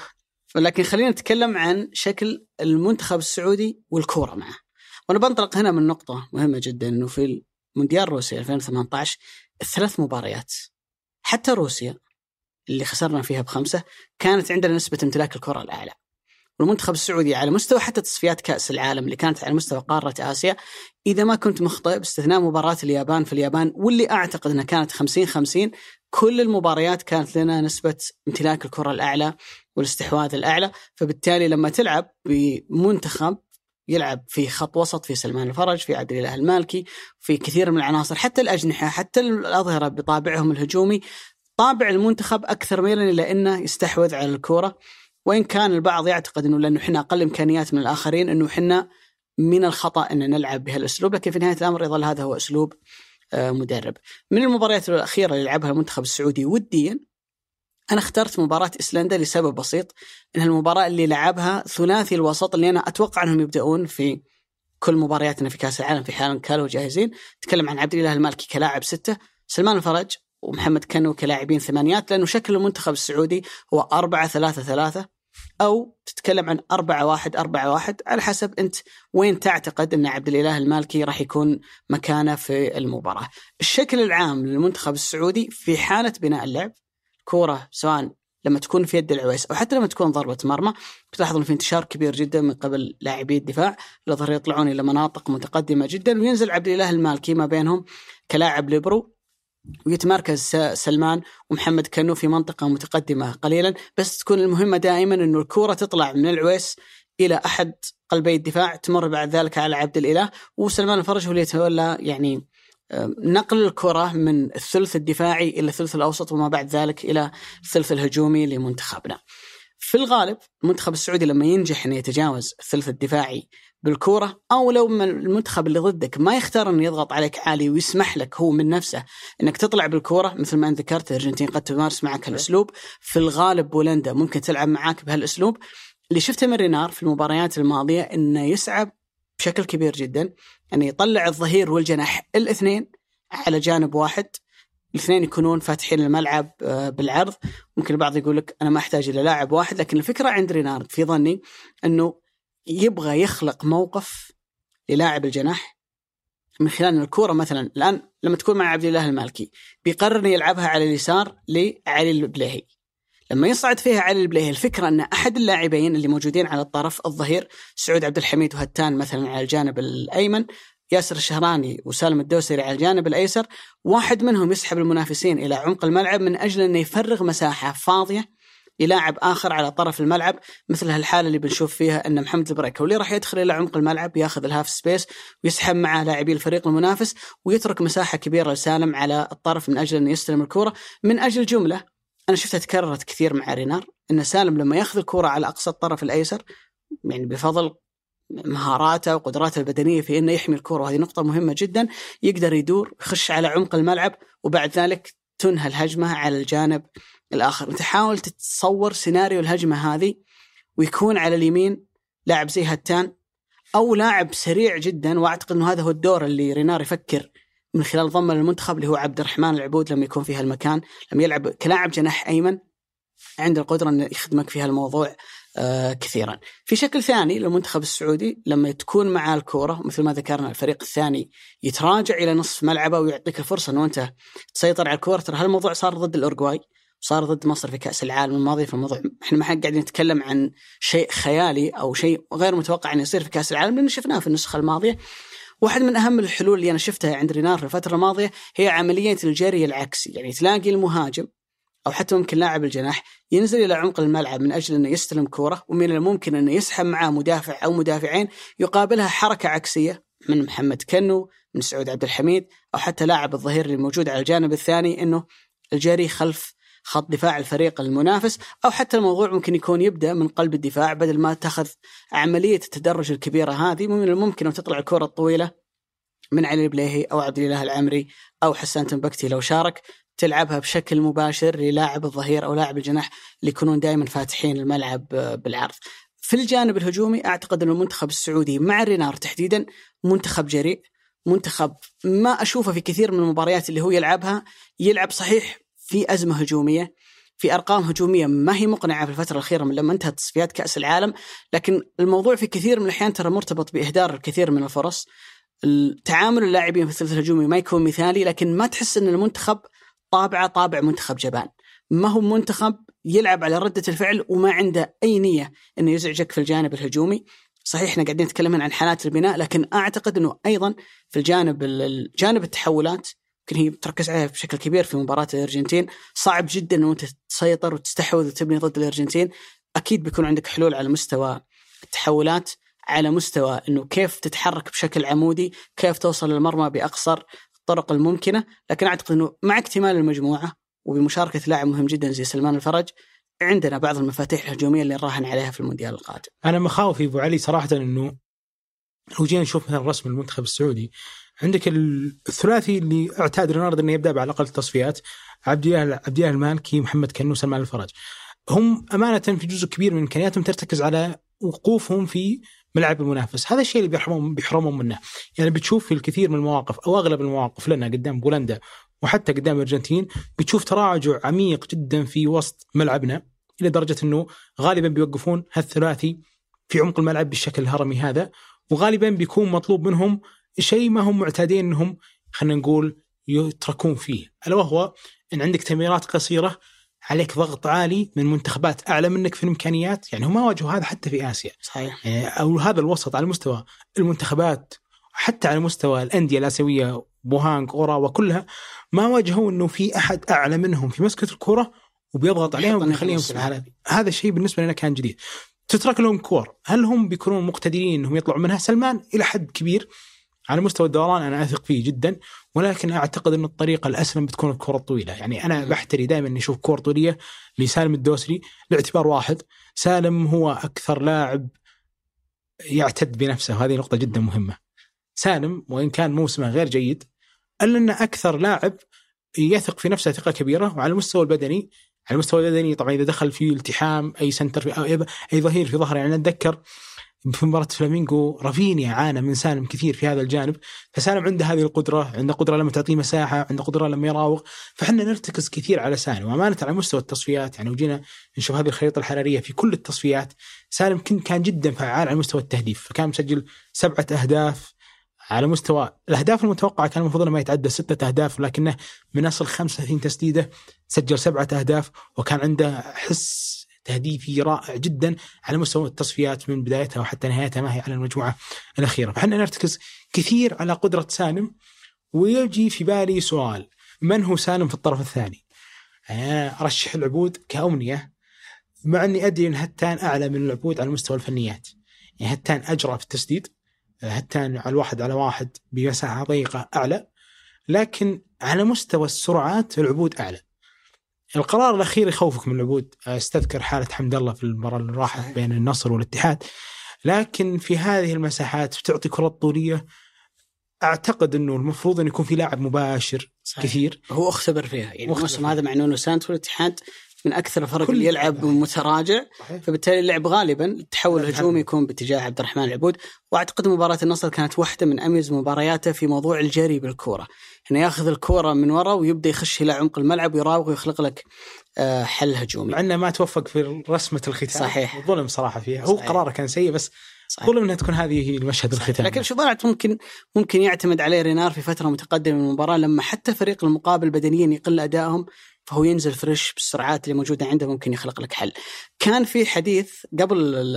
لكن خلينا نتكلم عن شكل المنتخب السعودي والكورة معه. وأنا بنطلق هنا من نقطة مهمة جدا، أنه في المونديال روسيا ألفين وثمانية عشر الثلاث مباريات حتى روسيا اللي خسرنا فيها بخمسة كانت عندنا نسبة امتلاك الكرة الأعلى. والمنتخب السعودي على مستوى حتى تصفيات كأس العالم اللي كانت على مستوى قارة آسيا، إذا ما كنت مخطئ باستثناء مباراة اليابان في اليابان واللي أعتقد أنها كانت خمسين خمسين، كل المباريات كانت لنا نسبة امتلاك الكرة الأعلى والاستحواذ الأعلى. فبالتالي لما تلعب بمنتخب يلعب في خط وسط، في سلمان الفرج، في عبد الإله المالكي، في كثير من العناصر، حتى الأجنحة، حتى الأظهرة بطابعهم الهجومي، طابع المنتخب أكثر ميلا إلى أنه يستحوذ على الكرة. وإن كان البعض يعتقد أنه لأنه حنا أقل إمكانيات من الآخرين أنه حنا من الخطأ أن نلعب بهالأسلوب، لكن في نهاية الأمر يظل هذا هو أسلوب مدرب. من المباريات الأخيرة اللي لعبها المنتخب السعودي وديا، أنا اخترت مباراة إسلندا لسبب بسيط، إنها المباراة اللي لعبها ثلاثي الوسط اللي أنا أتوقع أنهم يبدأون في كل مبارياتنا في كأس العالم في حال كانوا جاهزين. تكلم عن عبد الإله المالكي كلاعب ستة، سلمان الفرج ومحمد كنو كلاعبين ثمانيات، لأنه شكل المنتخب السعودي هو أربعة ثلاثة ثلاثة، أو تتكلم عن أربعة واحد أربعة واحد على حسب أنت وين تعتقد أن عبد الإله المالكي راح يكون مكانه في المباراة. الشكل العام للمنتخب السعودي في حالة بناء اللعب، كورة سواء لما تكون في يد العويس أو حتى لما تكون ضربة مرمى، بتلاحظون في انتشار كبير جدا من قبل لاعبي الدفاع، الأظهر يطلعون إلى مناطق متقدمة جدا، وينزل عبد الإله المالكي ما بينهم كلاعب ليبرو، ويتمركز سلمان ومحمد كنو في منطقة متقدمة قليلا، بس تكون المهمة دائما أنه الكرة تطلع من العويس إلى أحد قلبي الدفاع، تمر بعد ذلك على عبد الإله، وسلمان الفرج هو اللي يتولى يعني نقل الكرة من الثلث الدفاعي إلى الثلث الأوسط، وما بعد ذلك إلى الثلث الهجومي لمنتخبنا. في الغالب المنتخب السعودي لما ينجح أن يتجاوز الثلث الدفاعي بالكرة، أو لو من المنتخب اللي ضدك ما يختار أن يضغط عليك عالي ويسمح لك هو من نفسه أنك تطلع بالكرة، مثل ما أنت ذكرت الأرجنتين قد تمارس معك هالأسلوب، في الغالب بولندا ممكن تلعب معك بهالأسلوب. اللي شفته من رينار في المباريات الماضية إنه يسعى بشكل كبير جدا أن يطلع الظهير والجناح الاثنين على جانب واحد، الاثنين يكونون فاتحين الملعب بالعرض. ممكن البعض يقول لك أنا ما أحتاج إلى لاعب واحد، لكن الفكرة عند رينار في ظني أنه يبغى يخلق موقف للاعب الجناح من خلال الكورة. مثلا الآن لما تكون مع عبد الله المالكي بيقرر يلعبها على اليسار لعلي البليهي، لما يصعد فيها علي البليهي الفكرة أن أحد اللاعبين اللي موجودين على الطرف الظهير سعود عبد الحميد وهتان مثلا على الجانب الأيمن، ياسر الشهراني وسالم الدوسري على الجانب الأيسر، واحد منهم يسحب المنافسين إلى عمق الملعب من أجل أن يفرغ مساحة فاضية للاعب آخر على طرف الملعب، مثل هالحالة اللي بنشوف فيها أن محمد البريكة واللي راح يدخل إلى عمق الملعب ياخذ الهاف سبيس ويسحب مع لاعبي الفريق المنافس ويترك مساحة كبيرة لسالم على الطرف من أجل أن يستلم الكرة. من أجل جملة أنا شفتها تكررت كثير مع رينار، أن سالم لما يأخذ الكرة على أقصى الطرف الأيسر يعني بفضل مهاراته وقدراته البدنية في أنه يحمي الكرة، وهذه نقطة مهمة جدا، يقدر يدور يخش على عمق الملعب وبعد ذلك تنهى الهجمة على الجانب الآخر. أنت حاول تتصور سيناريو الهجمة هذه ويكون على اليمين لاعب زي هتان أو لاعب سريع جدا، وأعتقد أنه هذا هو الدور اللي رينار يفكر من خلال ضمه للمنتخب اللي هو عبد الرحمن العبود لما يكون في هالمكان، لما يلعب كلاعب جناح أيمن عنده القدرة أن يخدمك في هالموضوع آه كثيرا. في شكل ثاني للمنتخب السعودي لما تكون مع الكورة مثل ما ذكرنا الفريق الثاني يتراجع إلى نصف ملعبه ويعطيك الفرصة أنه أنت تسيطر على الكورة. ترى هالموضوع صار ضد الأورجواي وصار ضد مصر في كأس العالم الماضي. في الموضوع احنا ما قاعدين نتكلم عن شيء خيالي أو شيء غير متوقع أن يصير في كأس العالم لأنه شفناه في النسخة الماضية. واحد من أهم الحلول اللي أنا شفتها عند رينار في الفترة الماضية هي عملية الجري العكسي، يعني تلاقي المهاجم أو حتى ممكن لاعب الجناح ينزل إلى عمق الملعب من أجل أنه يستلم كورة، ومن الممكن أنه يسحب معه مدافع أو مدافعين يقابلها حركة عكسية من محمد كنو من سعود عبد الحميد أو حتى لاعب الظهير اللي موجود على الجانب الثاني، أنه الجري خلف خط دفاع الفريق المنافس، أو حتى الموضوع ممكن يكون يبدأ من قلب الدفاع بدل ما تأخذ عملية التدرج الكبيرة هذه. من الممكن أن تطلع الكرة الطويلة من علي البليهي أو عبد الله العمري أو حسان تنبكتي لو شارك، تلعبها بشكل مباشر للاعب الظهير أو لاعب الجناح اللي يكونون دائما فاتحين الملعب بالعرض. في الجانب الهجومي أعتقد أن المنتخب السعودي مع رينار تحديدا منتخب جريء، منتخب ما أشوفه في كثير من المباريات اللي هو يلعبها يلعب صحيح في أزمة هجومية، في أرقام هجومية ما هي مقنعة في الفترة الأخيرة من لما انتهت تصفيات كأس العالم، لكن الموضوع في كثير من الأحيان ترى مرتبط بإهدار الكثير من الفرص. التعامل اللاعبين في الثلث الهجومي ما يكون مثالي، لكن ما تحس أن المنتخب طابعه طابع منتخب جبان، ما هو منتخب يلعب على ردة الفعل وما عنده أي نية أنه يزعجك في الجانب الهجومي. صحيح احنا قاعدين نتكلم عن حالات البناء، لكن أعتقد أنه أيضا في الجانب الجانب التحولات يمكن هي تركز عليها بشكل كبير في مباراة الأرجنتين. صعب جدا أنه أنت تسيطر وتستحوذ وتبني ضد الأرجنتين. أكيد بيكون عندك حلول على مستوى التحولات، على مستوى أنه كيف تتحرك بشكل عمودي، كيف توصل للمرمى بأقصر الطرق الممكنة. لكن أعتقد أنه مع اكتمال المجموعة وبمشاركة لاعب مهم جدا زي سلمان الفرج عندنا بعض المفاتيح الهجومية اللي نراهن عليها في المونديال القادم. أنا مخاوفي أبو علي صراحة أنه لو جينا نشوف مثلا رسم المنتخب السعودي، عندك الثلاثي اللي اعتاد رينارد أنه يبدأ على الأقل التصفيات، عبد الله عبد الله المالكي، محمد كنو، سلمان الفرج، هم أمانة في جزء كبير من إمكانياتهم ترتكز على وقوفهم في ملعب المنافس. هذا الشيء اللي بيحرمهم بيحرمهم منه. يعني بتشوف في الكثير من المواقف أو أغلب المواقف لنا قدام بولندا وحتى قدام الأرجنتين بتشوف تراجع عميق جدا في وسط ملعبنا، إلى درجة أنه غالبا بيوقفون هالثلاثي في عمق الملعب بالشكل الهرمي هذا، وغالبا بيكون مطلوب منهم شيء ما هم معتادين أنهم خلينا نقول يتركون فيه، ألا وهو أن عندك تمريرات قصيرة، عليك ضغط عالي من منتخبات أعلى منك في الإمكانيات. يعني هم ما واجهوا هذا حتى في آسيا صحيح. يعني أو هذا الوسط على مستوى المنتخبات حتى على مستوى الأندية الآسيوية بوهانغ أورا وكلها ما واجهوا أنه في أحد أعلى منهم في مسكة الكرة وبيضغط عليهم ويخليهم في الحالة. هذا الشيء بالنسبة لنا كان جديد. تترك لهم كور، هل هم بيكونون مقتدرين أنهم يطلعوا منها؟ سلمان إلى حد كبير على مستوى الدوران أنا أثق فيه جدا، ولكن أعتقد أن الطريقة الأسلم بتكون الكرة الطويلة. يعني أنا بحتري دائما أن نشوف كرة طويلة لسالم الدوسري لاعتبار واحد، سالم هو أكثر لاعب يعتد بنفسه، وهذه نقطة جدا مهمة. سالم وإن كان موسمه غير جيد إلا أنه أكثر لاعب يثق في نفسه ثقة كبيرة، وعلى المستوى البدني على المستوى البدني طبعا إذا دخل في التحام أي سنتر في أو أي ظهير في ظهره، يعني أتذكر في مباراة فلامينغو رافينيا عانى من سالم كثير في هذا الجانب، فسالم عنده هذه القدرة، عنده قدرة لما تعطيه مساحة، عنده قدرة لما يراوغ، فحنا نرتكز كثير على سالم. وأمانة على مستوى التصفيات يعني وجينا نشوف هذه الخريطة الحرارية في كل التصفيات، سالم كان جدا فعال على مستوى التهديف، فكان مسجل سبعة أهداف على مستوى الأهداف المتوقعة كان المفروض ما يتعدى ستة أهداف، لكنه من أصل خمسة وثلاثين تسديدة سجل سبعة أهداف، وكان عنده حس تهديفي رائع جدا على مستوى التصفيات من بدايتها وحتى نهايتها، ما هي على المجموعة الأخيرة. فحنا نرتكز كثير على قدرة سالم، ويجي في بالي سؤال: من هو سالم في الطرف الثاني؟ أنا أرشح العبود كأمنية، مع أني أدري أن هتان أعلى من العبود على مستوى الفنيات، يعني هتان أجرى في التسديد، هتان على الواحد على واحد بمساحة ضيقة أعلى، لكن على مستوى السرعات العبود أعلى. القرار الأخير يخوفك من العبود، استذكر حالة حمد الله في المباراة اللي راحت بين النصر والاتحاد، لكن في هذه المساحات بتعطي كرة طولية، أعتقد أنه المفروض أن يكون في لاعب مباشر صحيح. كثير هو اختبر فيها، يعني الموسم هذا مع نونو سانتو والاتحاد من أكثر الفرق اللي يلعب متراجع، فبالتالي اللعب غالبا التحول الهجومي يكون باتجاه عبد الرحمن العبود. وأعتقد مباراة النصر كانت واحدة من أميز مبارياته في موضوع الجري بالكرة، إنه يأخذ الكرة من وراء ويبدأ يخش إلى عمق الملعب ويراوغ ويخلق لك حل هجومي، مع أنه ما توفق في رسمة الختام. صحيح، ظلم صراحة فيها. صحيح. هو قراره كان سيء، بس صحيح. ظلم أنها تكون هذه هي المشهد الختام. لكن شو بعد ممكن ممكن يعتمد عليه رينار في فترة متقدمة من المباراة، لما حتى الفريق المقابل بدنيا يقل أدائهم، فهو ينزل فريش بالسرعات اللي موجودة عنده، ممكن يخلق لك حل. كان في حديث قبل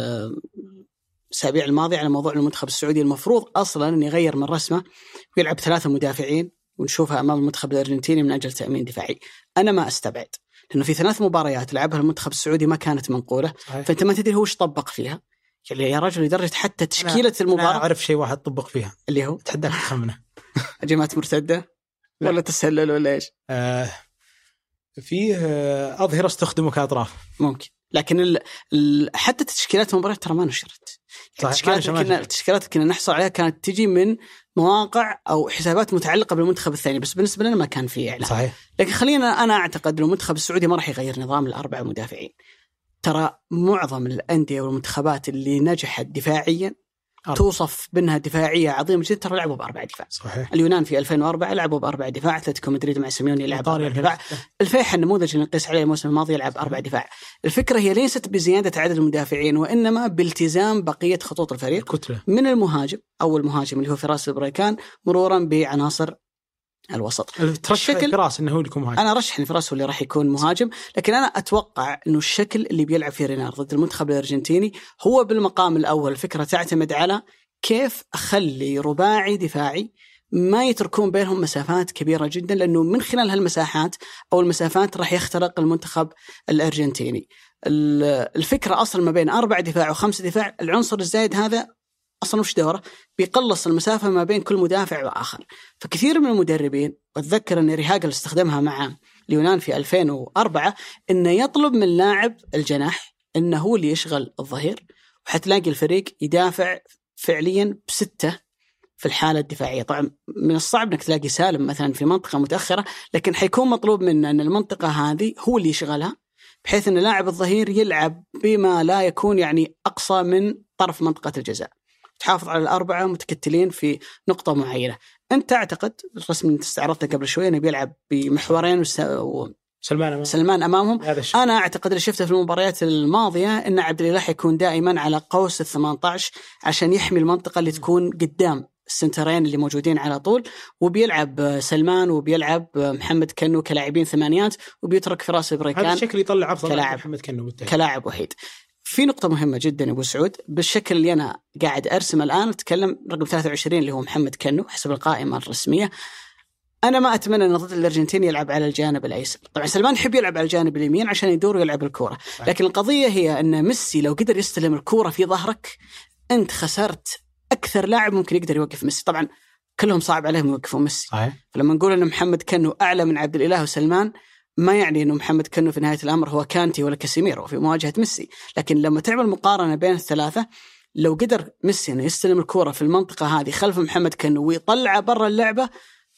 الأسابيع الماضية على موضوع المنتخب السعودي، المفروض أصلا أن يغير من رسمه ويلعب ثلاثة مدافعين ونشوفها أمام المنتخب الأرجنتيني من أجل تأمين دفاعي. أنا ما أستبعد، لأنه في ثلاث مباريات لعبها المنتخب السعودي ما كانت منقولة، فأنت ما تدري هو إيش طبق فيها. يعني يا رجل لدرجة حتى تشكيلة أنا المباراة أنا أعرف شيء واحد طبق فيها، اللي هو تحداك تخمنه. هجمات مرتدة ولا تسلل ولا إيش؟ آه فيه أظهرة استخدموا كأطراف ممكن، لكن ال ال حتى تشكيلات المباراة ترى ما نشرت. يعني التشكيلات كنا التشكيلات كنا نحصل عليها كانت تجي من مواقع أو حسابات متعلقة بالمنتخب الثاني، بس بالنسبة لنا ما كان فيه إعلان. صحيح. لكن خلينا أنا أعتقد إنه المنتخب السعودي ما راح يغير نظام الأربعة مدافعين. ترى معظم الأندية والمنتخبات اللي نجحت دفاعيا أربع. توصف بأنها دفاعية عظيمة جدا، ترى لعبوا بأربع دفاع. صحيح. اليونان في ألفين وأربعة لعبوا بأربع دفاع، أتلتيكو مدريد مع سيميوني لعب أربع دفاع، الفيحاء النموذج اللي نقيس عليه الموسم الماضي يلعب أربع دفاع. الفكرة هي ليست بزيادة عدد المدافعين، وإنما بالتزام بقية خطوط الفريق الكتلة. من المهاجم أو المهاجم اللي هو فراس البريكان مرورا بعناصر الوسط. الشكل فراس انه هو اللي يكون مهاجم، انا ارشح ان فراس هو اللي راح يكون مهاجم، لكن انا اتوقع انه الشكل اللي بيلعب فيه رينار ضد المنتخب الارجنتيني هو بالمقام الاول. الفكره تعتمد على كيف اخلي رباعي دفاعي ما يتركون بينهم مسافات كبيره جدا، لانه من خلال هالمساحات او المسافات راح يخترق المنتخب الارجنتيني. الفكره اصلا ما بين اربع دفاع وخمسه دفاع، العنصر الزايد هذا أصلاً وش دوره؟ بيقلص المسافة ما بين كل مدافع وآخر. فكثير من المدربين، وأتذكر أن ريهاغل استخدمها مع اليونان في ألفين وأربعة، إنه يطلب من لاعب الجناح إنه هو اللي يشغل الظهير، وحتلاقي الفريق يدافع فعلياً بستة في الحالة الدفاعية. طبعاً من الصعب إنك تلاقي سالم مثلاً في منطقة متأخرة، لكن حيكون مطلوب منه أن المنطقة هذه هو اللي يشغلها، بحيث أن لاعب الظهير يلعب بما لا يكون يعني أقصى من طرف منطقة الجزاء، تحافظ على الأربعة متكتلين في نقطة معينة. أنت تعتقد الرسم اللي استعرضته قبل شوية أنه بيلعب بمحورين وس... و... سلمان أمام. سلمان أمامهم. أنا أعتقد اللي شفته في المباريات الماضية أن عبد الإله يكون دائما على قوس الثمانية عشر عشان يحمي المنطقة اللي تكون قدام السنترين اللي موجودين على طول، وبيلعب سلمان وبيلعب محمد كنو كلاعبين ثمانيات، وبيترك فراس البريكان. هذا الشكل يطلع أفضل كلاعب محمد كنو بالتالي. كلاعب وحيد. في نقطة مهمة جدا أبو سعود، بالشكل اللي أنا قاعد أرسم الآن أتكلم رقم ثلاثة وعشرين اللي هو محمد كنو حسب القائمة الرسمية. أنا ما أتمنى أن ضد الأرجنتين يلعب على الجانب الأيسر. طبعا سلمان يحب يلعب على الجانب اليمين عشان يدور ويلعب الكرة، لكن القضية هي أن ميسي لو قدر يستلم الكرة في ظهرك أنت خسرت أكثر لاعب ممكن يقدر يوقف ميسي. طبعا كلهم صعب عليهم يوقفون ميسي. فلما نقول أن محمد كنو أعلى من عبد الإله وسلمان، ما يعني أنه محمد كنو في نهاية الأمر هو كانتي ولا كاسيميرو في مواجهة ميسي، لكن لما تعمل مقارنة بين الثلاثة، لو قدر ميسي أنه يستلم الكرة في المنطقة هذه خلف محمد كنو ويطلع برا اللعبة،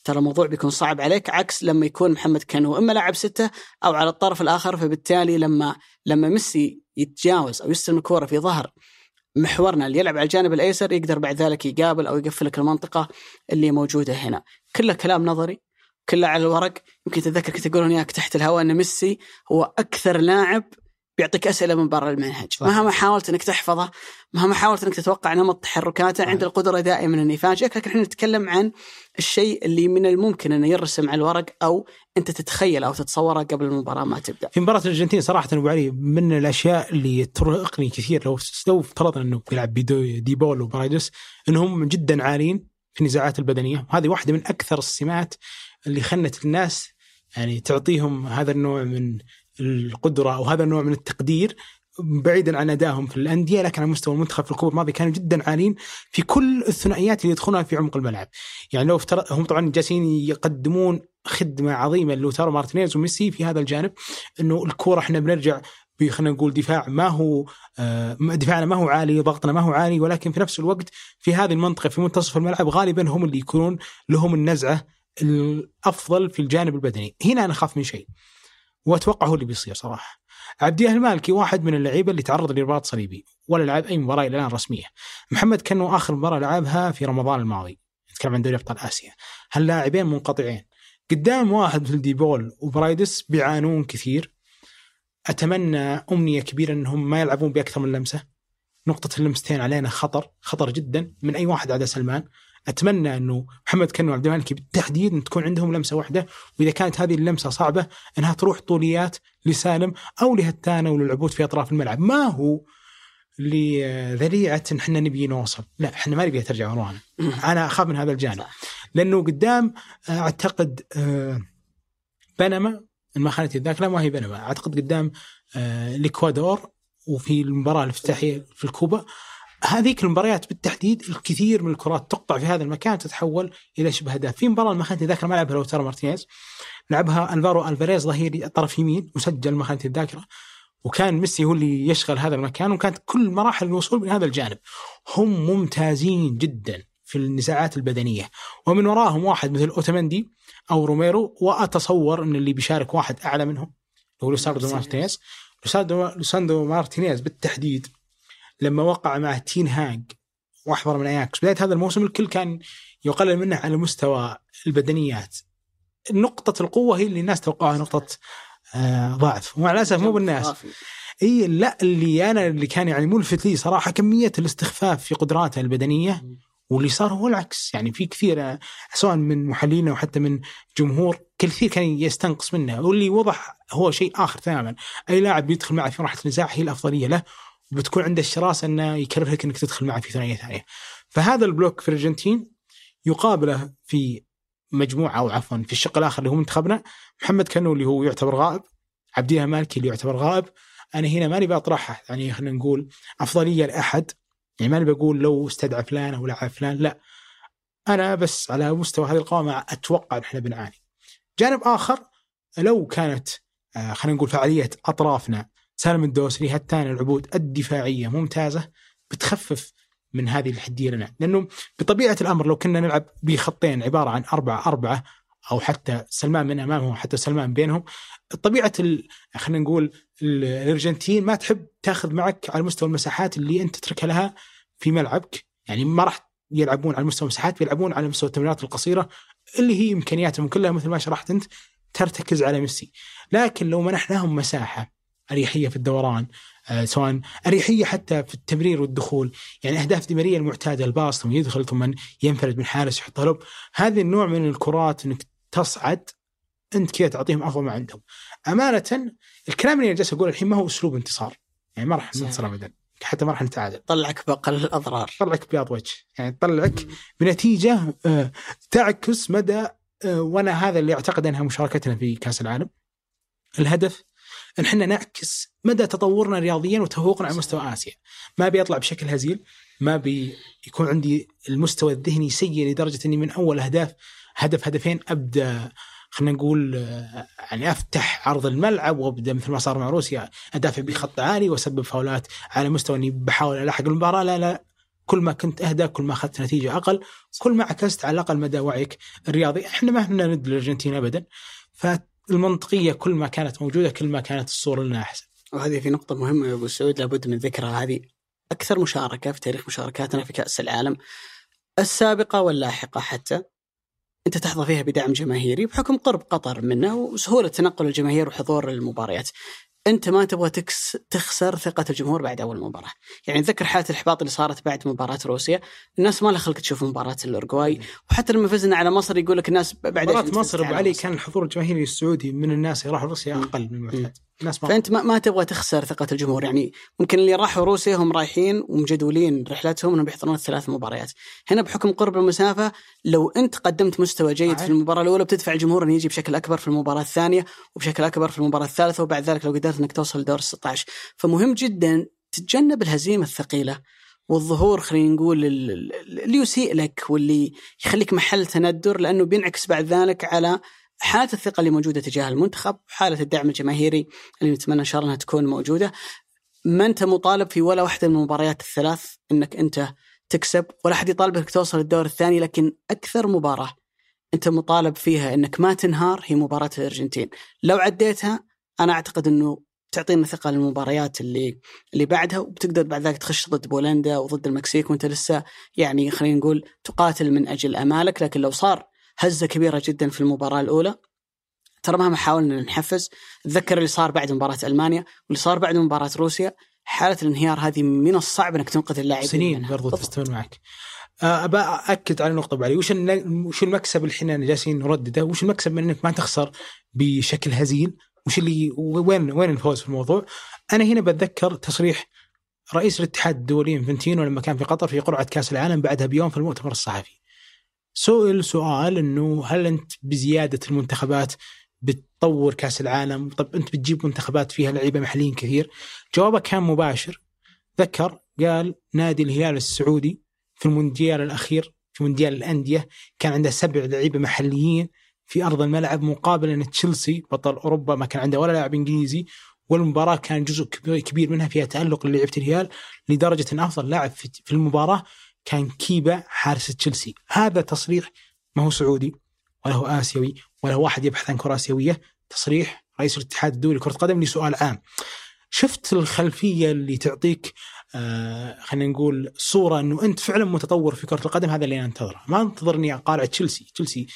ترى الموضوع بيكون صعب عليك، عكس لما يكون محمد كانو إما لاعب ستة أو على الطرف الآخر. فبالتالي لما لما ميسي يتجاوز أو يستلم الكرة في ظهر محورنا اللي يلعب على الجانب الأيسر، يقدر بعد ذلك يقابل أو يقفل لك المنطقة اللي موجودة هنا. كله كلام نظري، كله على الورق. يمكن تتذكر كنت أقولون إياك تحت الهواء أن ميسي هو أكثر لاعب بيعطيك أسئلة من برا المنهج. صح. مهما حاولت أنك تحفظه، مهما حاولت أنك تتوقع نمط تحركاته، عند القدرة دائما أن يفاجئك. لكن احنا نتكلم عن الشيء اللي من الممكن أنه يرسم على الورق أو أنت تتخيل أو تتصوره قبل المباراة ما تبدأ. في مباراة الأرجنتين صراحة أبو علي من الأشياء اللي ترهقني كثير، لو لو افترضنا أنه يلعب بدو ديبول وبرايدس، أنهم جدا عالين في النزاعات البدنية. هذه واحدة من أكثر السمات اللي خلت الناس يعني تعطيهم هذا النوع من القدرة أو هذا النوع من التقدير، بعيدا عن أدائهم في الأندية، لكن على مستوى المنتخب في الكوبا الماضي كانوا جدا عالين في كل الثنائيات اللي يدخلونها في عمق الملعب. يعني لو افترض هم طبعا جالسين يقدمون خدمة عظيمة لوتارو مارتينيز وميسي في هذا الجانب، إنه الكورة إحنا بنرجع خلينا نقول دفاع ما هو آه دفاعنا ما هو عالي، ضغطنا ما هو عالي، ولكن في نفس الوقت في هذه المنطقة في منتصف الملعب غالبا هم اللي يكونون لهم النزعة الأفضل في الجانب البدني. هنا أنا أخاف من شيء وأتوقع هو اللي بيصير صراحة. عبديه المالكي واحد من اللعيبة اللي تعرض لرباط صليبي ولا لعب أي مباراة إلى الآن رسمية. محمد كانو آخر مباراة لعبها في رمضان الماضي، نتكلم عن دوري أبطال آسيا. هاللاعبين منقطعين قدام واحد مثل ديبول وبرايدس بيعانون كثير. أتمنى أمنية كبيرة أنهم ما يلعبون بأكثر من لمسة. نقطة اللمستين علينا خطر خطر جدا من أي واحد عدا سلمان. أتمنى أنه محمد كانو وعبد المالكي بالتحديد أن تكون عندهم لمسة واحدة، وإذا كانت هذه اللمسة صعبة أنها تروح طوليات لسالم أو لهتانا وللعبود في أطراف الملعب. ما هو لذريعة إحنا نبي نوصل، لا إحنا ما نبي ترجع ورانا. أنا أخاف من هذا الجانب، لأنه قدام أعتقد بنما ما خانت الذاكرة، ما هي بنما أعتقد قدام الإكوادور، وفي المباراة الافتتاحية في الكوبا. هذيك المباريات بالتحديد الكثير من الكرات تقطع في هذا المكان تتحول إلى شبه أهداف. في مباراة ما خانت الذاكرة ما لعبها لوتارو مارتينيز، لعبها ألفارو ألفاريز ظهيري طرف يمين وسجل ما خانت الذاكرة، وكان ميسي هو اللي يشغل هذا المكان، وكانت كل مراحل الوصول من هذا الجانب. هم ممتازين جدا في النزاعات البدنية، ومن وراهم واحد مثل أوتامندي أو روميرو، وأتصور أن اللي بيشارك واحد أعلى منهم هو لوساندو مارتينيز. لوساندو مارتينيز بالتحديد لما وقع مع تين هاج وأحضر من أياكس بداية هذا الموسم، الكل كان يقلل منه على مستوى البدنيات. نقطة القوة هي اللي الناس توقعها نقطة آه ضعف، ومع الأسف مو بالناس. إيه لا، اللي أنا اللي كان يعني ملفت لي صراحة كمية الاستخفاف في قدراته البدنية، واللي صار هو العكس. يعني في كثير سواء من محللين وحتى من جمهور كثير كان يستنقص منه، واللي وضح هو شيء آخر تماما. أي لاعب يدخل معه في مرحلة النزاع هي الأفضلية له، وبتكون عنده الشراسة أنه يكرهك أنك تدخل معه في ثانية ثانية. فهذا البلوك في الأرجنتين يقابله في مجموعة أو عفوا في الشق الآخر اللي هو منتخبنا، محمد كانو اللي هو يعتبر غائب، عبديه مالكي اللي يعتبر غائب. أنا هنا ماني بأطرحها يعني خلينا نقول أفضلية لأحد، يعني ماني بقول لو استدعى فلان أو لعب فلان، لا، أنا بس على مستوى هذه القوامة أتوقع نحن بنعاني. جانب آخر لو كانت خلينا نقول فعالية أطرافنا سالم الدوسري هتان العبود الدفاعية ممتازة بتخفف من هذه الحدية لنا، لأنه بطبيعة الأمر لو كنا نلعب بخطين عبارة عن أربعة أربعة أو حتى سلمان من أمامهم حتى سلمان بينهم، طبيعة خلينا نقول الأرجنتين ما تحب تأخذ معك على مستوى المساحات اللي أنت تتركها لها في ملعبك. يعني ما راح يلعبون على مستوى المساحات، بيلعبون على مستوى التمريرات القصيرة اللي هي إمكانياتهم كلها مثل ما شرحت أنت ترتكز على ميسي. لكن لو منحناهم مساحة أريحية في الدوران، آه سواء أريحية حتى في التمرير والدخول، يعني أهداف دي ماريا المعتادة، الباص ثم يدخل ثم ينفرد من حارس يحط لب، هذه النوع من الكرات إنك تصعد أنت كذا تعطيهم أفضل ما عندهم. أمانة الكلام اللي جالس أقول الحين ما هو أسلوب انتصار، يعني ما راح ننتصر أبدا، حتى ما راح نتعادل. طلعك بأقل الأضرار، طلعك بياض وجه، يعني طلعك بنتيجة آه تعكس مدى آه وأنا هذا اللي أعتقد أنها مشاركتنا في كأس العالم. الهدف إن حنا نعكس مدى تطورنا رياضيا وتفوقنا على مستوى آسيا. ما بيطلع بشكل هزيل، ما بيكون عندي المستوى الذهني سيء لدرجة أني من أول أهداف هدف هدفين أبدأ خلينا نقول يعني أفتح عرض الملعب وأبدأ مثل ما صار مع روسيا أدافع بخط عالي وأسبب فاولات على مستوى أني بحاول ألاحق المباراة. لا لا كل ما كنت أهدى كل ما أخذت نتيجة أقل، كل ما عكست على الأقل مدى وعيك الرياضي. إحنا ما احنا ند الأرجنتين أبدا، فالمنطقية كل ما كانت موجودة كل ما كانت الصورة لنا أحسن. وهذه في نقطة مهمة يا أبو سعود لابد من ذكرها، هذه أكثر مشاركة في تاريخ مشاركاتنا في كأس العالم السابقة واللاحقة حتى أنت تحظى فيها بدعم جماهيري بحكم قرب قطر منه وسهولة تنقل الجماهير وحضور المباريات. أنت ما تبغى تكس تخسر ثقة الجمهور بعد أول مباراة. يعني تذكر حالة الإحباط اللي صارت بعد مباراة روسيا، الناس ما لها خلق تشوف مباراة الأورجواي، وحتى لما فزنا على مصر يقول لك الناس بعد مباراة مصر أبو علي كان الحضور الجماهيري السعودي من الناس اللي راحوا روسيا أقل من المعتاد. الناس ما فأنت ما, ما تبغى تخسر ثقة الجمهور. يعني ممكن اللي راحوا روسيا هم رايحين ومجدولين رحلتهم انهم بيحضرون الثلاث مباريات. هنا بحكم قرب المسافة لو أنت قدمت مستوى جيد في المباراة الأولى بتدفع الجمهور أن يجي بشكل أكبر في المباراة الثانية وبشكل أكبر في المباراة الثالثة، وبعد ذلك لو قدرت أنك توصل لدور ستة عشر. فمهم جدا تتجنب الهزيمة الثقيلة والظهور خلينا نقول اللي يسيء لك واللي يخليك محل تندر، لأنه بينعكس بعد ذلك على حالة الثقة اللي موجودة تجاه المنتخب، حالة الدعم الجماهيري اللي نتمنى إن شاء الله أنها تكون موجودة. ما أنت مطالب في ولا واحدة من المباريات الثلاث إنك أنت تكسب، ولا حد يطالبك إنك توصل الدور الثاني، لكن أكثر مباراة أنت مطالب فيها إنك ما تنهار هي مباراة الأرجنتين. لو عديتها أنا أعتقد إنه تعطينا ثقة للمباريات اللي اللي بعدها، وبتقدر بعد ذلك تخش ضد بولندا وضد المكسيك وأنت لسه يعني خلينا نقول تقاتل من أجل أمالك. لكن لو صار هزة كبيرة جدا في المباراة الأولى ترى مهما حاولنا نحفز، تذكر اللي صار بعد مباراة ألمانيا واللي صار بعد مباراة روسيا، حالة الانهيار هذه من الصعب أنك تنقذ اللاعبين سنين برضو تستمر معك. أبى أكد على نقطة بعلي، وش وش المكسب اللي إحنا جالسين نردده؟ وش المكسب من إنك ما تخسر بشكل هزيل؟ وش اللي وين وين الفوز في الموضوع؟ أنا هنا بتذكر تصريح رئيس الاتحاد الدولي إنفانتينو لما كان في قطر في قرعة كأس العالم بعدها بيوم في المؤتمر الصحفي، سئل سؤال إنه هل أنت بزيادة المنتخبات بتطور كأس العالم؟ طب أنت بتجيب منتخبات فيها لعيبة محليين كثير؟ جوابه كان مباشر، ذكر قال نادي الهلال السعودي في المونديال الأخير في مونديال الأندية كان عنده سبع لعيبة محليين في أرض الملعب، مقابل أن تشيلسي بطل أوروبا ما كان عنده ولا لاعب إنجليزي، والمباراة كان جزء كبير منها فيها تألق للعيبة الهلال، لدرجة أن أفضل لاعب في المباراة كان كيبا حارس تشيلسي. هذا تصريح ما هو سعودي ولا هو آسيوي ولا هو واحد يبحث عن كرة آسيوية، تصريح رئيس الاتحاد الدولي لكرة القدم لسؤال عام. شفت الخلفية اللي تعطيك آه خلينا نقول صورة أنه أنت فعلا متطور في كرة القدم. هذا اللي أنتظره، ما انتظر أني أقارع تشيلسي. تشيلسي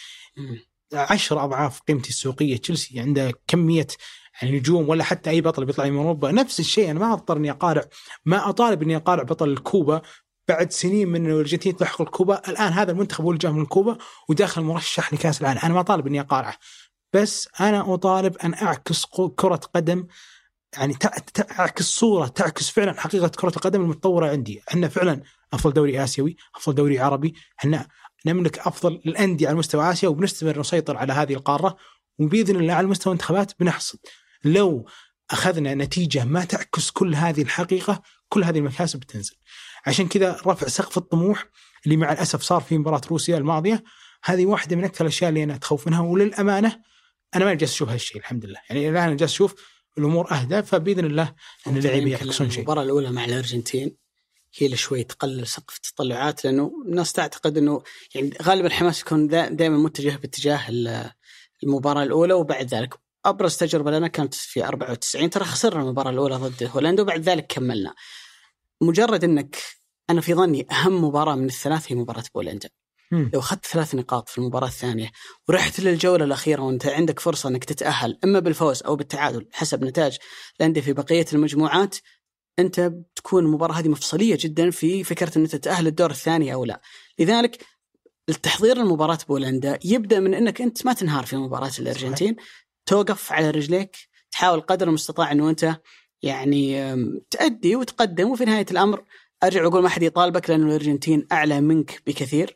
عشر أضعاف قيمتي السوقية، تشيلسي عنده كمية يعني نجوم، ولا حتى أي بطل بيطلع من أوروبا نفس الشيء. أنا ما أضطر أني أقارع، ما أطالب أني أقارع بطل الكوبا بعد سنين من الأرجنتين تلحق الكوبا. الآن هذا المنتخب هو اللي جاء من الكوبا وداخل مرشح لكأس العالم. أنا ما طالب إني أقارعه، بس أنا أطالب أن أعكس كرة قدم، يعني تعكس صورة تعكس فعلا حقيقة كرة القدم المتطورة عندي. إحنا فعلا أفضل دوري آسيوي، أفضل دوري عربي، إحنا نملك أفضل الأندية على مستوى آسيا، وبنستمر نسيطر على هذه القارة، وبإذن الله على مستوى الانتخابات بنحصد. لو أخذنا نتيجة ما تعكس كل هذه الحقيقة كل هذه المكاسب بتنزل. عشان كذا رفع سقف الطموح اللي مع الأسف صار في مباراة روسيا الماضية، هذه واحدة من أكثر الأشياء اللي أنا أتخوف منها. وللأمانة أنا ما جالس أشوف هالشيء الحمد لله، يعني الآن أنا جالس أشوف الأمور أهدى، فبإذن الله أن اللاعبين يعكسون شيء. المباراة الأولى مع الأرجنتين هي اللي شوي تقلل سقف التطلعات، لأنه الناس تعتقد أنه يعني غالبا الحماس يكون دائما متجه باتجاه المباراة الأولى، وبعد ذلك أبرز تجربة لنا كانت في أربعة وتسعين، ترى خسرنا المباراة الأولى ضد هولندا وبعد ذلك كملنا. مجرد أنك أنا في ظني أهم مباراة من الثلاث هي مباراة بولندا. لو أخذت ثلاث نقاط في المباراة الثانية ورحت للجولة الأخيرة وأنت عندك فرصة أنك تتأهل إما بالفوز أو بالتعادل حسب نتاج الأندية في بقية المجموعات، أنت بتكون المباراة هذه مفصلية جدا في فكرة أن تتأهل الدور الثاني أو لا. لذلك التحضير لمباراة بولندا يبدأ من أنك أنت ما تنهار في مباراة الأرجنتين، توقف على رجليك، تحاول قدر المستطاع أنه أنت يعني تأدي وتقدم، وفي نهاية الأمر أرجع وأقول ما حد يطالبك لأن الأرجنتين أعلى منك بكثير.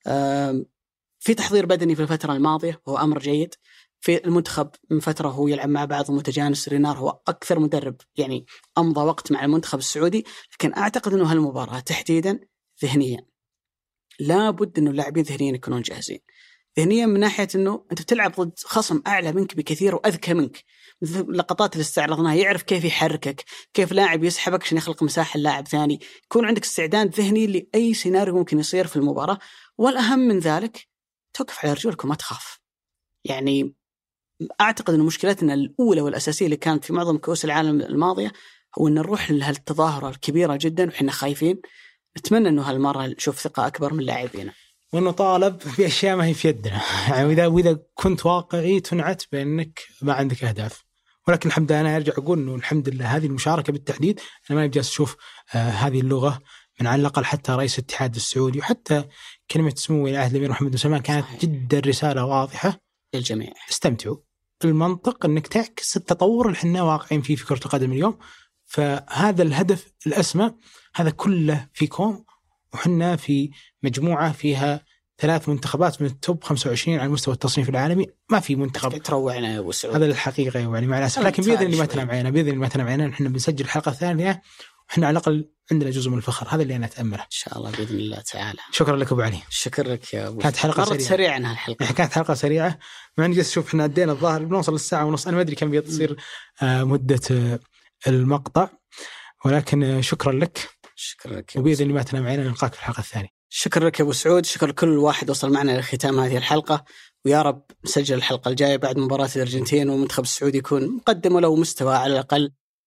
في تحضير بدني في الفترة الماضية وهو أمر جيد، في المنتخب من فترة هو يلعب مع بعض متجانس. رينار هو أكثر مدرب يعني أمضى وقت مع المنتخب السعودي، لكن أعتقد أنه هالمباراة تحديدا ذهنيا لا بد أنه اللاعبين ذهنيا يكونون جاهزين. ذهنيا من ناحية أنه أنت بتلعب ضد خصم أعلى منك بكثير وأذكى منك. اللقطات اللي استعرضناها يعرف كيف يحركك، كيف لاعب يسحبك عشان يخلق مساحة للاعب ثاني، يكون عندك استعداد ذهني لأي سيناريو ممكن يصير في المباراة. والأهم من ذلك توقف على رجولك وما تخاف. يعني أعتقد أن مشكلتنا الأولى والأساسية اللي كانت في معظم كؤوس العالم الماضية هو أن نروح لهالتظاهرة الكبيرة جدا وإحنا خايفين. نتمنى أنه هالمرة نشوف ثقة أكبر من لاعبينا، وأنه طالب بأشياء ما هي في يدنا. يعني وإذا وإذا كنت واقعي تنعت بأنك ما عندك أهداف، ولكن الحمد لله أنا أرجع أقول إنه الحمد لله هذه المشاركة بالتحديد أنا ما نبجالس أشوف آه هذه اللغة من على الأقل حتى رئيس الاتحاد السعودي، وحتى كلمة سمو ولي العهد الأمير محمد بن سلمان كانت صحيح. جدا رسالة واضحة للجميع، استمتعوا. المنطق أنك تعكس التطور اللي احنا واقعين فيه في كرة القدم اليوم. فهذا الهدف الأسمى، هذا كله في كوم، وحنا في مجموعة فيها ثلاث منتخبات من التوب خمسة وعشرين على مستوى التصنيف العالمي. ما في منتخب تروعنا يا أبو سعود، هذا الحقيقة يعني مع الأسف. لكن بإذن الله ما تنام عينا، بإذن الله ما تنام عينا. نحن بنسجل الحلقة الثانية وإحنا على الأقل عندنا جزء من الفخر، هذا اللي أنا أتأمله إن شاء الله بإذن الله تعالى. شكرا لك أبو علي. شكرا لك يا أبو. كانت حلقة سريعة, سريعة عنها الحلقة. كانت حلقة سريعة، مع إن جالس أشوف إحنا أدينا الظاهر بنوصل للساعة ونص. أنا ما أدري كم بيصير آه مدة آه المقطع، ولكن آه شكرا لك. شكرا لك. وبإذن الله ما تنام عينا، نلقاك في الحلقة الثانية. شكرا لك يا أبو سعود، شكرا لكل واحد وصل معنا لختام هذه الحلقة، ويا رب نسجل الحلقة الجاية بعد مباراة الأرجنتين والمنتخب السعودي يكون مقدم ولو مستوى على الأقل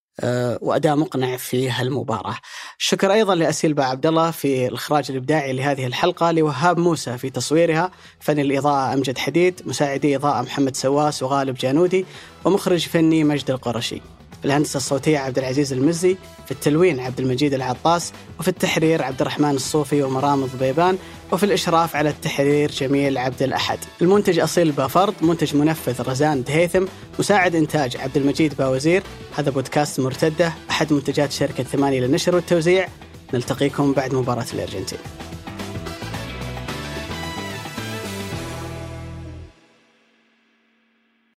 وأداء مقنع في هالمباراة. شكر أيضا لأسيلبا عبد الله في الإخراج الإبداعي لهذه الحلقة، لوهاب موسى في تصويرها، فني الإضاءة أمجد حديد، مساعدي إضاءة محمد سواس وغالب جانودي، ومخرج فني مجد القرشي. في الهندسة الصوتية عبد العزيز المزي، في التلوين عبد المجيد العطاس، وفي التحرير عبد الرحمن الصوفي ومرام الضبيبان، وفي الإشراف على التحرير جميل عبد الأحد. المنتج أصيل بافرد، منتج منفذ رزان دهيثم، مساعد إنتاج عبد المجيد باوزير. هذا بودكاست مرتدة، أحد منتجات شركة ثمانية للنشر والتوزيع. نلتقيكم بعد مباراة الأرجنتين.